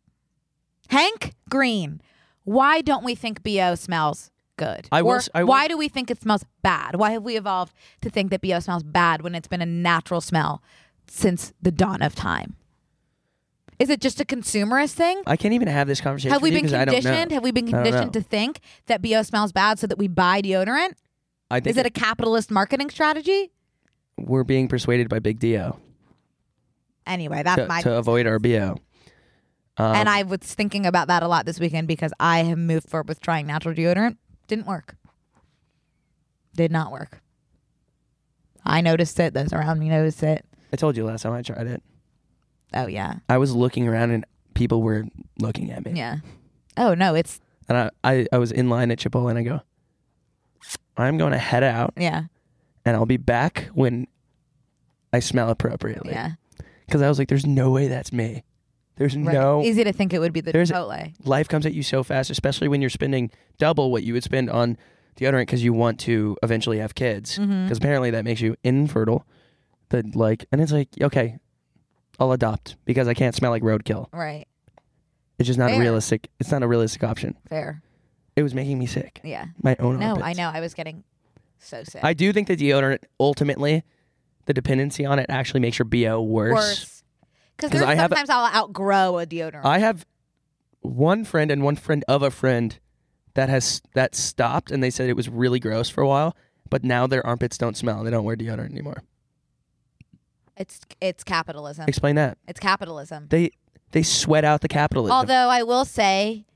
Hank Green, why don't we think BO smells good? I will Or s- I will- why do we think it smells bad? Why have we evolved to think that BO smells bad when it's been a natural smell since the dawn of time? Is it just a consumerist thing? I can't even have this conversation. Have we with you been 'cause I don't know. conditioned? Have we been I don't conditioned know. to think that BO smells bad so that we buy deodorant? I think Is it a capitalist marketing strategy? we're being persuaded by Big Dio Anyway, that's my to avoid our BO. and I was thinking about that a lot this weekend because I have moved forward with trying natural deodorant. Didn't work. Did not work. I noticed it. Those around me noticed it. I told you last time I tried it. Oh, yeah. I was looking around and people were looking at me. Yeah. Oh, no, it's, And I was in line at Chipotle and I go, I'm going to head out yeah. and I'll be back when I smell appropriately. Yeah. Because I was like, there's no way that's me. There's Right. no... Easy to think it would be the There's- Chipotle. Life comes at you so fast, especially when you're spending double what you would spend on deodorant because you want to eventually have kids. Because Mhm. apparently that makes you infertile. And it's like, okay, I'll adopt because I can't smell like roadkill. Right. It's just not Fair. realistic. It's not a realistic option. Fair. It was making me sick. Yeah. My own No, armpits. I know. I was getting so sick. I do think the deodorant, ultimately, the dependency on it actually makes your BO worse. Because 'Cause I have a- sometimes I'll outgrow a deodorant. I have one friend and one friend of a friend that stopped, and they said it was really gross for a while, but now their armpits don't smell and they don't wear deodorant anymore. It's capitalism. Explain that. It's capitalism. They sweat out the capitalism. Although I will say,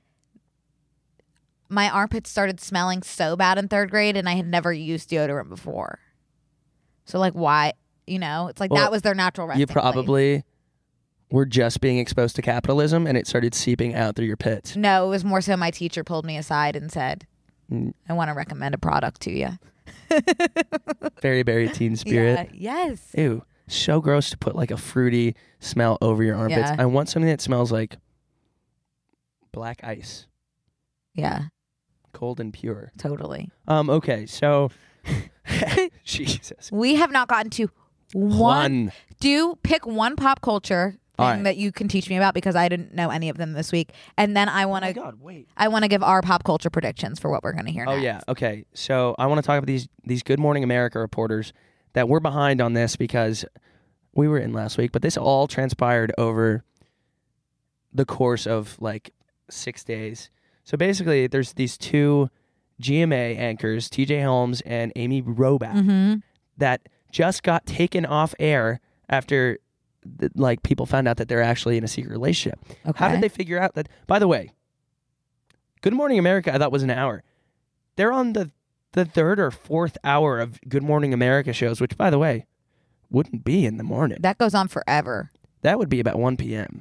my armpits started smelling so bad in 3rd grade, and I had never used deodorant before. So, like, why? You know, it's like Well, that was their natural resting you probably were just being exposed to capitalism, and it started seeping out through your pits. place. No, it was more so my teacher pulled me aside and said, Mm. I want to recommend a product to you. Very, very teen spirit. Yeah, yes. Ew. So gross to put like a fruity smell over your armpits. Yeah. I want something that smells like black ice, Yeah, cold and pure. totally. Okay, so Jesus. We have not gotten to one. Do pick one pop culture thing All right. that you can teach me about because I didn't know any of them this week, and then I want to. God, wait. I want to give our pop culture predictions for what we're going to hear Oh next. yeah. Okay. So I want to talk about these Good Morning America reporters that we're behind on this because we were in last week, but this all transpired over the course of like 6 days. So basically, there's these two GMA anchors, TJ Holmes and Amy Robach, Mm-hmm. that just got taken off air after like people found out that they're actually in a secret relationship. Okay. How did they figure out that? By the way, Good Morning America, I thought was an hour. They're on the 3rd or 4th hour of Good Morning America shows, which, by the way, wouldn't be in the morning. That goes on forever. That would be about 1 p.m.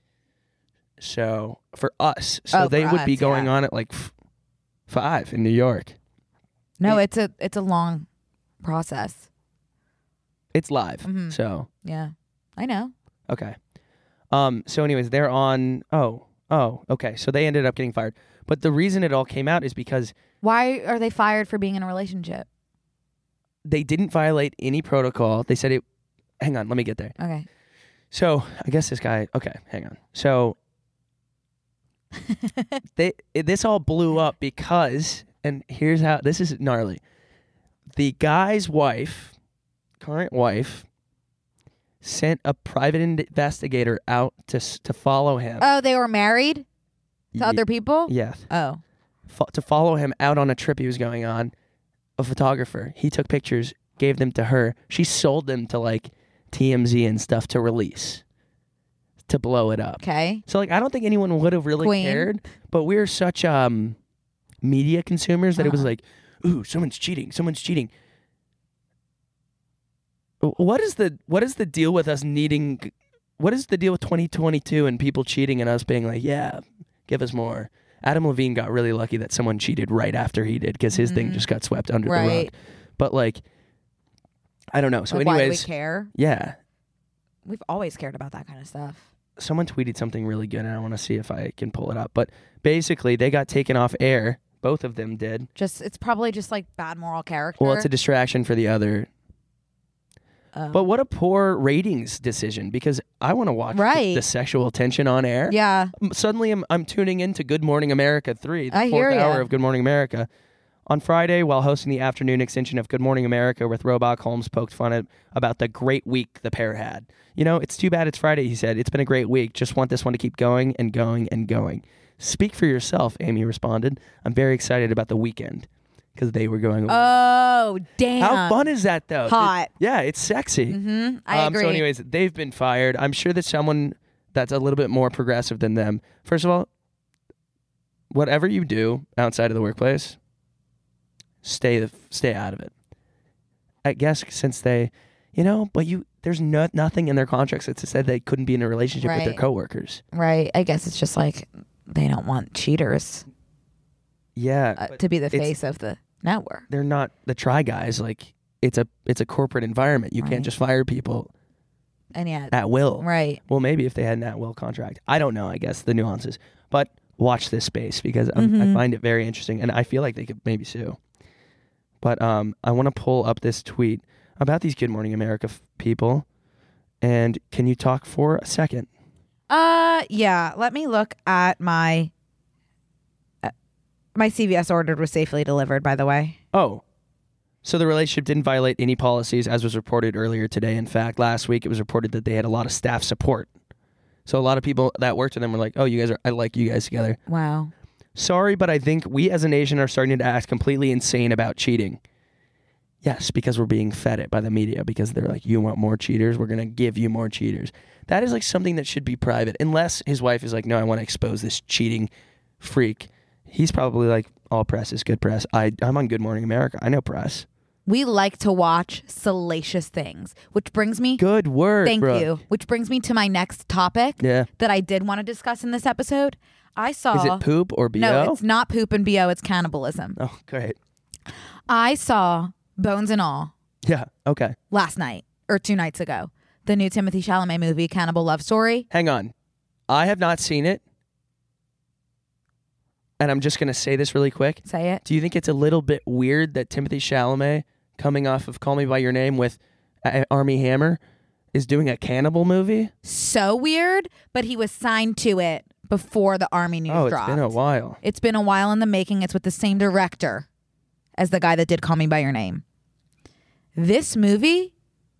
So for us, Oh, they for would be us, going yeah. on at like 5 in New York. No, it's a long process. It's live. Mhm. So Yeah, I know. okay. So anyways, they're on. Oh, okay. So they ended up getting fired. But the reason it all came out is because Why are they fired for being in a relationship? they didn't violate any protocol. They said it. Hang on, let me get there. Okay. So I guess this guy. Okay, hang on. So this all blew up because, and here's how this is gnarly. The guy's wife, current wife, sent a private investigator out to follow him. Oh, they were married to Ye- other people? Yes. Oh. To follow him out on a trip he was going on. A photographer. He took pictures, gave them to her. She sold them to like TMZ and stuff to release, to blow it up. Okay. So like I don't think anyone would have really Queen. cared, but we're such media consumers that it was Uh-huh. like, ooh, someone's cheating. What is the deal with us needing? What is the deal with 2022 and people cheating and us being like, yeah, give us more? Adam Levine got really lucky that someone cheated right after he did because his thing just got swept under the rug. Right. But like, I don't know. So Like, why do we anyways, care? yeah. We've always cared about that kind of stuff. Someone tweeted something really good, and I want to see if I can pull it up. But basically, they got taken off air. Both of them did. It's probably just like bad moral character. Well, it's a distraction for the other. But what a poor ratings decision, because I want to watch Right. the sexual tension on air. Yeah. Suddenly, I'm tuning into Good Morning America 3, the I fourth hear hour ya. of Good Morning America. On Friday, while hosting the afternoon extension of Good Morning America with Robach, Holmes poked fun about the great week the pair had. You know, it's too bad it's Friday, he said. It's been a great week. Just want this one to keep going and going and going. Speak for yourself, Amy responded. I'm very excited about the weekend because they were going away. Oh, damn. How fun is that, though? Hot. Yeah, it's sexy. Mm-hmm. I agree. So anyways, they've been fired. I'm sure that someone that's a little bit more progressive than them. First of all, whatever you do outside of the workplace, stay out of it. I guess since they, but there's nothing in their contracts that said they couldn't be in a relationship with their Right. coworkers. Right. I guess it's just like they don't want cheaters Yeah, to be the it's- face of the network. they're not the try guys. Like it's a corporate environment. You Right. can't just fire people And yeah. at will. Right. Well, maybe if they had an at-will contract. I don't know, I guess, the nuances. But watch this space because I find it very interesting, and I feel like they could maybe sue. But I want to pull up this tweet about these Good Morning America people, and can you talk for a second? Yeah. Let me look at my CVS ordered was safely delivered, by the way. Oh, so the relationship didn't violate any policies, as was reported earlier today. In fact, last week it was reported that they had a lot of staff support. So a lot of people that worked with them were like, "Oh, I like you guys together." Wow. Sorry, but I think we as a nation are starting to act completely insane about cheating. Yes, because we're being fed it by the media, because they're like, you want more cheaters? We're going to give you more cheaters. That is like something that should be private, unless his wife is like, no, I want to expose this cheating freak. He's probably like, all press is good press. I'm on Good Morning America. I know press. We like to watch salacious things, which brings me... Good word, Thank Brooke. you. Which brings me to my next topic Yeah. that I did want to discuss in this episode. I saw... Is it poop or BO? No, it's not poop and BO. It's cannibalism. Oh, great. I saw Bones and All Yeah, okay. last night or 2 nights ago. The new Timothy Chalamet movie, Cannibal Love Story. Hang on. I have not seen it. And I'm just going to say this really quick. Say it. Do you think it's a little bit weird that Timothy Chalamet, coming off of Call Me By Your Name with Armie Hammer, is doing a cannibal movie? So weird, but he was signed to it before the Army news Oh, dropped. it's been a while. It's been a while in the making. It's with the same director as the guy that did Call Me By Your Name. This movie,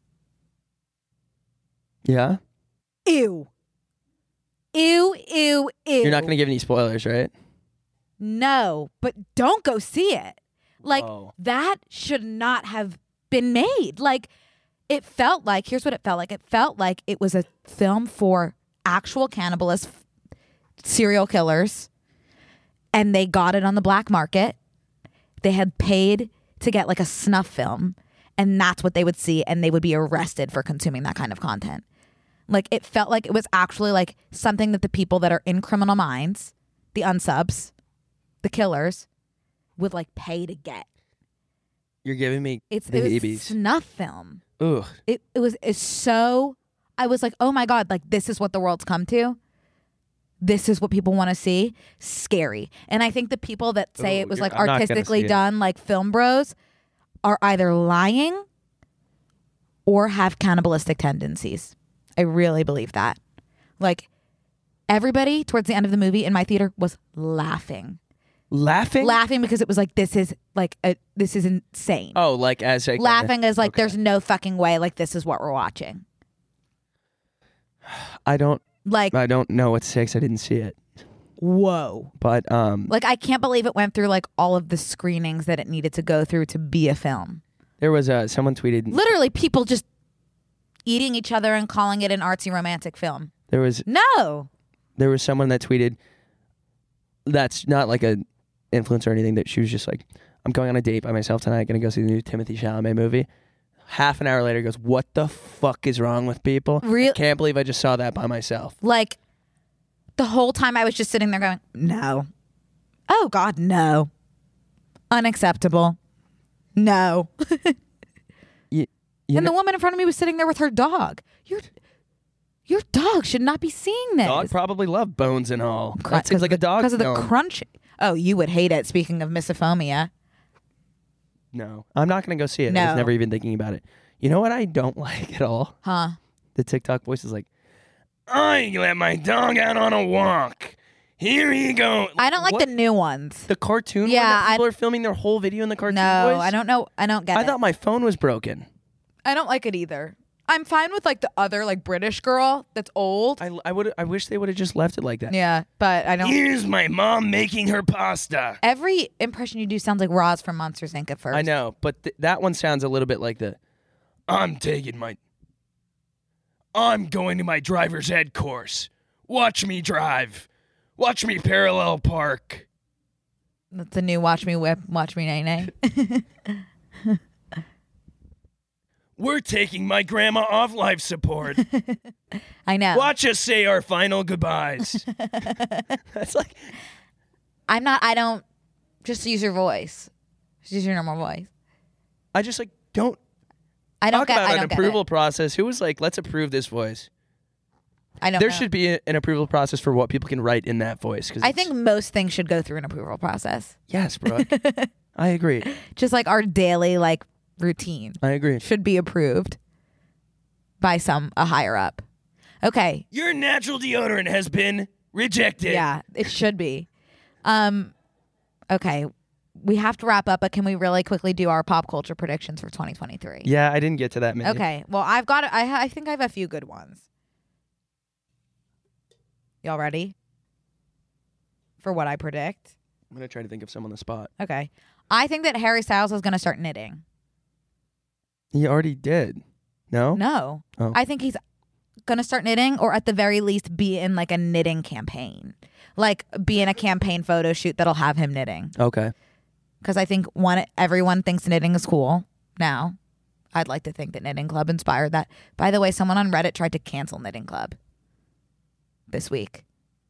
Yeah? ew. Ew, ew, ew. You're not going to give any spoilers, right? No, but don't go see it. Like, Whoa. that should not have been made. Like, it felt like, here's what it felt like. It felt like it was a film for actual cannibalists, serial killers, and they got it on the black market. They had paid to get like a snuff film, and that's what they would see, and they would be arrested for consuming that kind of content. Like, it felt like it was actually like something that the people that are in Criminal Minds, the unsubs, the killers, would like pay to get. You're giving me It the was heebies. snuff film. Ugh. It's so, I was like, oh my God, like this is what the world's come to. This is what people want to see. Scary. And I think the people that say Ooh, it was you're- like I'm not gonna artistically see it. done, like film bros, are either lying or have cannibalistic tendencies. I really believe that. Like, everybody towards the end of the movie in my theater was laughing. Laughing? Laughing because it was like, this is insane. Oh, like as a... Laughing is like, okay. there's no fucking way. Like, this is what we're watching. I don't Like, know what to say 'cause I didn't see it. whoa. But Like, I can't believe it went through like all of the screenings that it needed to go through to be a film. there was someone tweeted... Literally, people just eating each other and calling it an artsy romantic film. There was someone that tweeted, that's not like a influencer or anything, that she was just like, I'm going on a date by myself tonight, gonna go see the new Timothy Chalamet movie. Half an hour later goes, what the fuck is wrong with people? I can't believe I just saw that by myself. Like, the whole time I was just sitting there going, no. Oh God, no. Unacceptable. No. You And the woman in front of me was sitting there with her dog. Your dog should not be seeing this. Dog probably love bones and all. That seems like a dog because of the film. crunch. Oh, you would hate it. Speaking of misophonia. No, I'm not going to go see it. No. I was never even thinking about it. You know what I don't like at all? Huh? The TikTok voice is like, I let my dog out on a walk. Here you go. I don't like the new ones. The cartoon one Yeah, that people are filming their whole video in the cartoon No, voice? I don't know. I don't get it. I thought my phone was broken. I don't like it either. I'm fine with like the other like British girl that's old. I wish they would have just left it like that. Yeah, but I don't. Here's my mom making her pasta. Every impression you do sounds like Roz from Monsters Inc. at first. I know, but that one sounds a little bit like I'm going to my driver's ed course. Watch me drive. Watch me parallel park. That's the new Watch Me Whip, Watch Me Nay Nay. We're taking my grandma off life support. I know. Watch us say our final goodbyes. That's like... I don't... Just use your voice. Just use your normal voice. I just don't... I don't talk get about an approval process. Who was like, let's approve this voice? I don't There know. should be an approval process for what people can write in that voice. I think most things should go through an approval process. Yes, Brooke. I agree. Just like our daily routine. I agree. Should be approved by a higher up. Okay. Your natural deodorant has been rejected. Yeah, it should be. Okay. We have to wrap up, but can we really quickly do our pop culture predictions for 2023? Yeah, I didn't get to that many. Okay. Well, I think I have a few good ones. Y'all ready for what I predict? I'm going to try to think of some on the spot. Okay. I think that Harry Styles is going to start knitting. He already did. No? No. Oh. I think he's going to start knitting, or at the very least be in a knitting campaign. Be in a campaign photo shoot that'll have him knitting. Okay. Because I think everyone thinks knitting is cool now. I'd like to think that Knitting Club inspired that. By the way, someone on Reddit tried to cancel Knitting Club this week.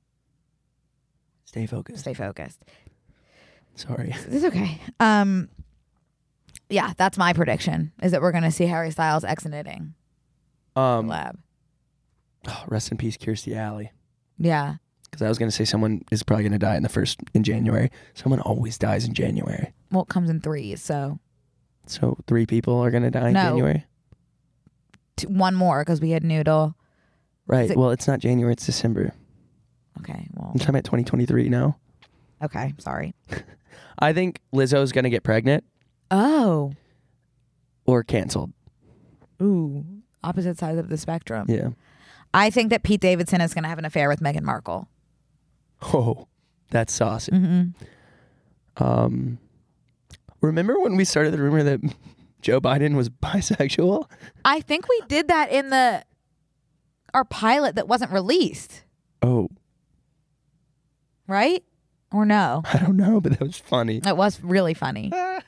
Stay focused. Stay focused. Sorry. It's okay. Yeah, that's my prediction, is that we're going to see Harry Styles knitting collab. Oh, rest in peace, Kirstie Alley. Yeah. Because I was going to say someone is probably going to die in January. Someone always dies in January. Well, it comes in threes, so. So 3 people are going to die in January? One more, because we had Noodle. Right. Well, it's not January, it's December. Okay, well. I'm talking about 2023 now. Okay, sorry. I think Lizzo's going to get pregnant. Oh. Or canceled. Ooh. Opposite sides of the spectrum. Yeah. I think that Pete Davidson is going to have an affair with Meghan Markle. Oh, that's saucy. Mm-hmm. Remember when we started the rumor that Joe Biden was bisexual? I think we did that in our pilot that wasn't released. Oh. Right? Or no? I don't know, but that was funny. It was really funny.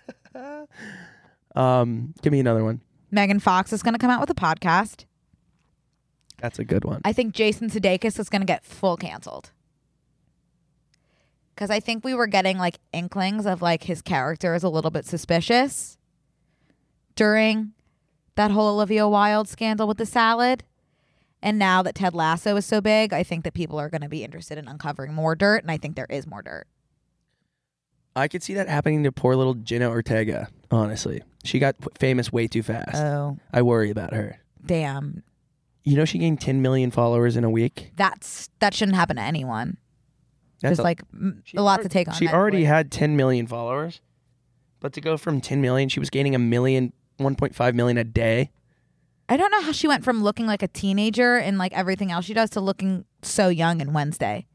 Give me another one. Megan Fox is going to come out with a podcast. That's a good one. I think Jason Sudeikis is going to get full canceled. Because I think we were getting inklings of his character is a little bit suspicious during that whole Olivia Wilde scandal with the salad. And now that Ted Lasso is so big, I think that people are going to be interested in uncovering more dirt. And I think there is more dirt. I could see that happening to poor little Jenna Ortega, honestly. She got famous way too fast. Oh. I worry about her. Damn. You know she gained 10 million followers in a week? That shouldn't happen to anyone. That's There's a lot to take on. She already had 10 million followers. But to go from 10 million, she was gaining 1.5 million a day. I don't know how she went from looking like a teenager and everything else she does to looking so young in Wednesday.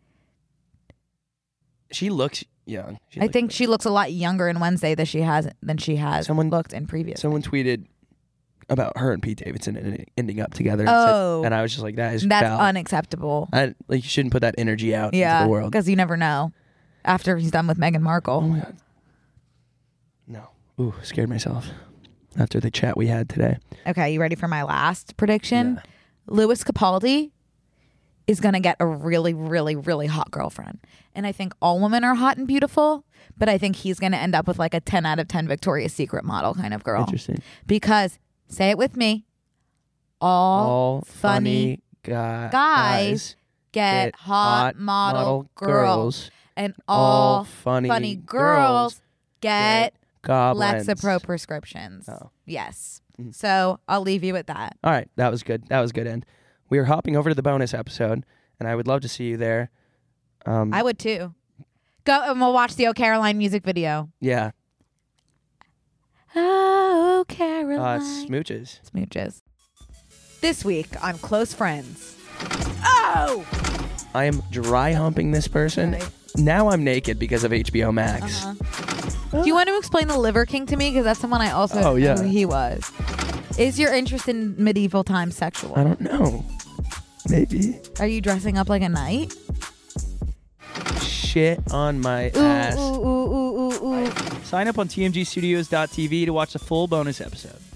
She looks young. I think she looks a lot younger in Wednesday than she has looked in previous. Someone tweeted about her and Pete Davidson ending up together. Oh. And I was just like, that's foul. Unacceptable. You shouldn't put that energy out into the world. Because you never know after he's done with Meghan Markle. Oh my God. No. Ooh, scared myself after the chat we had today. Okay, you ready for my last prediction? Yeah. Louis Capaldi is going to get a really, really, really hot girlfriend. And I think all women are hot and beautiful, but I think he's going to end up with a 10 out of 10 Victoria's Secret model kind of girl. Interesting. Because Say it with me. All funny guys get hot model girls. And all funny girls get goblins. Lexapro prescriptions. Oh. Yes. So I'll leave you with that. All right. That was good. That was good end. We are hopping over to the bonus episode, and I would love to see you there. I would too. Go and we'll watch the Oh Caroline music video. Yeah. Oh Caroline. Smooches. This week on Close Friends. Oh! I am dry humping this person. Right. Now I'm naked because of HBO Max. Do you want to explain the Liver King to me? Because that's someone I also know who he was. Is your interest in medieval times sexual? I don't know. Maybe. Are you dressing up like a knight? Shit on my ass. Ooh. Sign up on tmgstudios.tv to watch the full bonus episode.